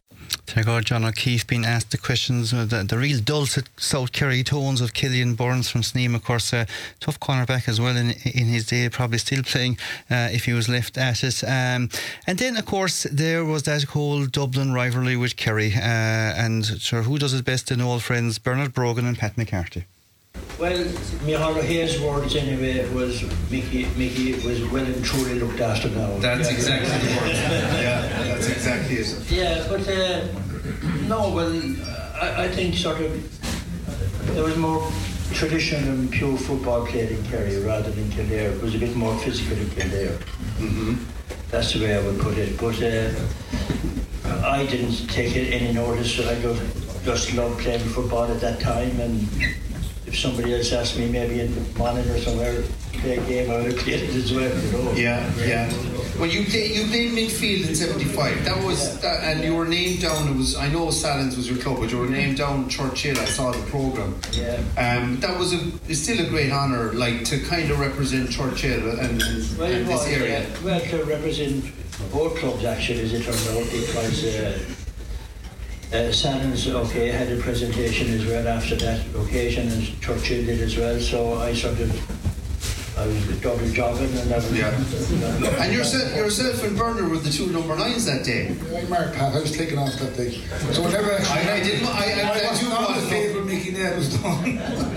There you go, John O'Keefe being asked the questions, uh, the, the real dulcet South Kerry tones of Killian Burns from Sneem, of course, uh, tough cornerback as well in in his day, probably still playing uh, if he was left at it. Um, and then, of course, there was that whole Dublin rivalry with Kerry, uh, and sure, who does his best in old friends, Bernard Brogan and Pat McCarthy. Well, Micheál Hayes' words anyway was Mickey Mickey was well and truly looked after now. That's yeah. exactly the word. Yeah, that's exactly it. Yeah, but uh, no, well, I, I think sort of there was more tradition and pure football played in Kerry rather than Kildare. It was a bit more physical in Kildare. Mm-hmm. That's the way I would put it. But uh, I didn't take it any notice. I just, just loved playing football at that time, and if somebody else asked me, maybe in Monaghan or somewhere, play a game, I would have played it as well. You know? Yeah, yeah. Well, you play, you played midfield in seventy-five. That was, that, and you were named down. It was, I know Salins was your club, but you were named down Churchill. I saw the programme. Yeah. Um, that was a, it's still a great honour, like to kind of represent Churchill and, and, well, and was, this area. Yeah. Well, to represent both clubs actually, as it turned out, because. Uh, Uh, Salins, okay, had a presentation as well after that occasion, and Churchill did as well, so I sort of, I was double jobbing and that was... Yeah. And yourself, yourself and Bernard were the two number nines that day. Right, Mark, Pat, I was taken off that day. So whenever actually... I, I didn't... I, I, I, I wasn't on the field when Mickey Ned was done.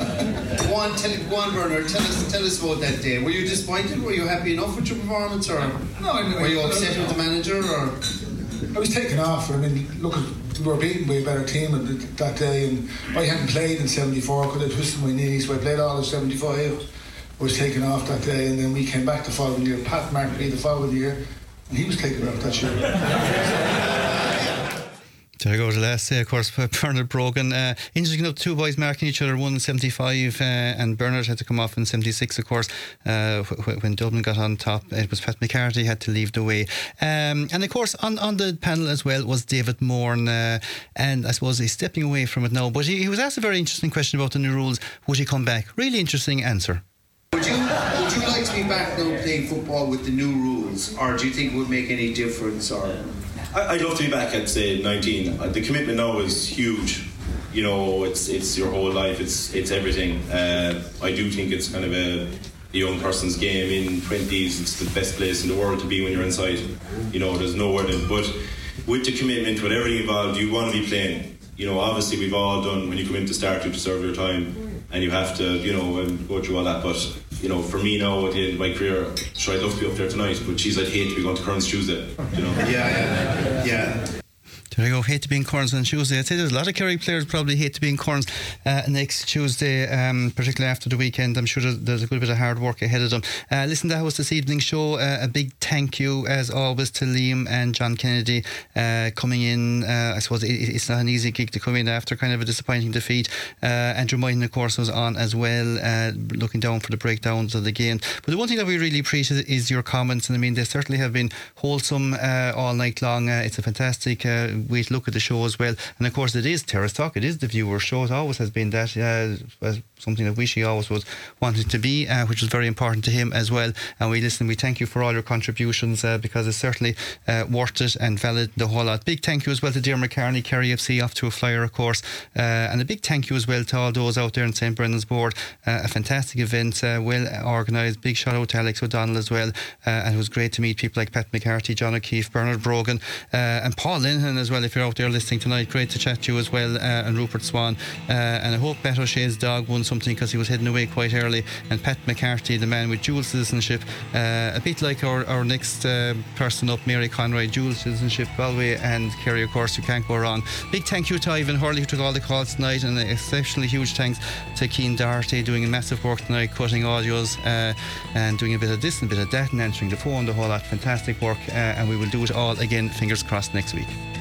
Go on, tell, go on, Bernard, tell us, tell us about that day. Were you disappointed? Were you happy enough with your performance, or no, I mean, were you upset with the manager, or...? I was taken off. I mean, look, we were beaten by a better team that day, and I hadn't played in seventy-four because I twisted my knees, so I played all of seventy-five. I was taken off that day, and then we came back the following year. Pat Markley the following year, and he was taken off that year. There you go, the last day, of course, Bernard Brogan. Uh, interesting enough, two boys marking each other, one in seventy-five, uh, and Bernard had to come off in seventy-six, of course, uh, wh- when Dublin got on top. It was Pat McCarthy had to leave the way. Um, and, of course, on, on the panel as well was David Moran, uh, and I suppose he's stepping away from it now, but he, he was asked a very interesting question about the new rules. Would he come back? Really interesting answer. Would you, would you like to be back now playing football with the new rules, or do you think it would make any difference, or...? I'd love to be back at, say, nineteen. The commitment now is huge. You know, it's it's your whole life. It's it's everything. Uh, I do think it's kind of a, a young person's game in twenties. It's the best place in the world to be when you're inside. You know, there's nowhere to. But with the commitment, with everything involved, you want to be playing. You know, obviously we've all done, when you come in to start, you have to serve your time, and you have to, you know, um, go through all that. But you know, for me now, at the end of my career, sure, I'd love to be up there tonight, but geez, I'd hate to be going to Kearns Tuesday, you know. Yeah, yeah, yeah. There you go, hate to be in Kearns on Tuesday. I'd say there's a lot of Kerry players probably hate to be in Kearns uh, next Tuesday, um, particularly after the weekend. I'm sure there's, there's a good bit of hard work ahead of them. Uh, listen, that was this evening's show. Uh, a big thank you, as always, to Liam and John Kennedy uh, coming in. Uh, I suppose it, it's not an easy gig to come in after kind of a disappointing defeat. Uh, Andrew Moynihan, of course, was on as well, uh, looking down for the breakdowns of the game. But the one thing that we really appreciate is your comments, and I mean, they certainly have been wholesome uh, all night long. Uh, it's a fantastic uh, way to look at the show as well, and of course it is Terrace Talk, it is the viewer show. It always has been that, uh, something that Wishy always was wanted to be, uh, which was very important to him as well. And we listen, we thank you for all your contributions, uh, because it's certainly uh, worth it and valid, the whole lot. Big thank you as well to Diarmuid Carney, Kerry F C off to a flyer, of course, uh, and a big thank you as well to all those out there in Saint Brendan's board. Uh, a fantastic event, uh, well organised. Big shout out to Alex O'Donnell as well, uh, and it was great to meet people like Pat McCarthy, John O'Keefe, Bernard Brogan, uh, and Paul Linehan as well, if you're out there listening tonight. Great to chat to you as well, uh, and Rupert Swan, uh, and I hope Pat O'Shea's dog won something, because he was heading away quite early. And Pat McCarthy, the man with dual citizenship, uh, a bit like our, our next uh, person up, Mary Conroy, dual citizenship, Galway and Kerry, of course. You can't go wrong. Big thank you to Ivan Hurley, who took all the calls tonight, and exceptionally huge thanks to Cian Doherty, doing a massive work tonight, cutting audios, uh, and doing a bit of this and a bit of that, and answering the phone, the whole lot. Fantastic work, uh, and we will do it all again, fingers crossed, next week.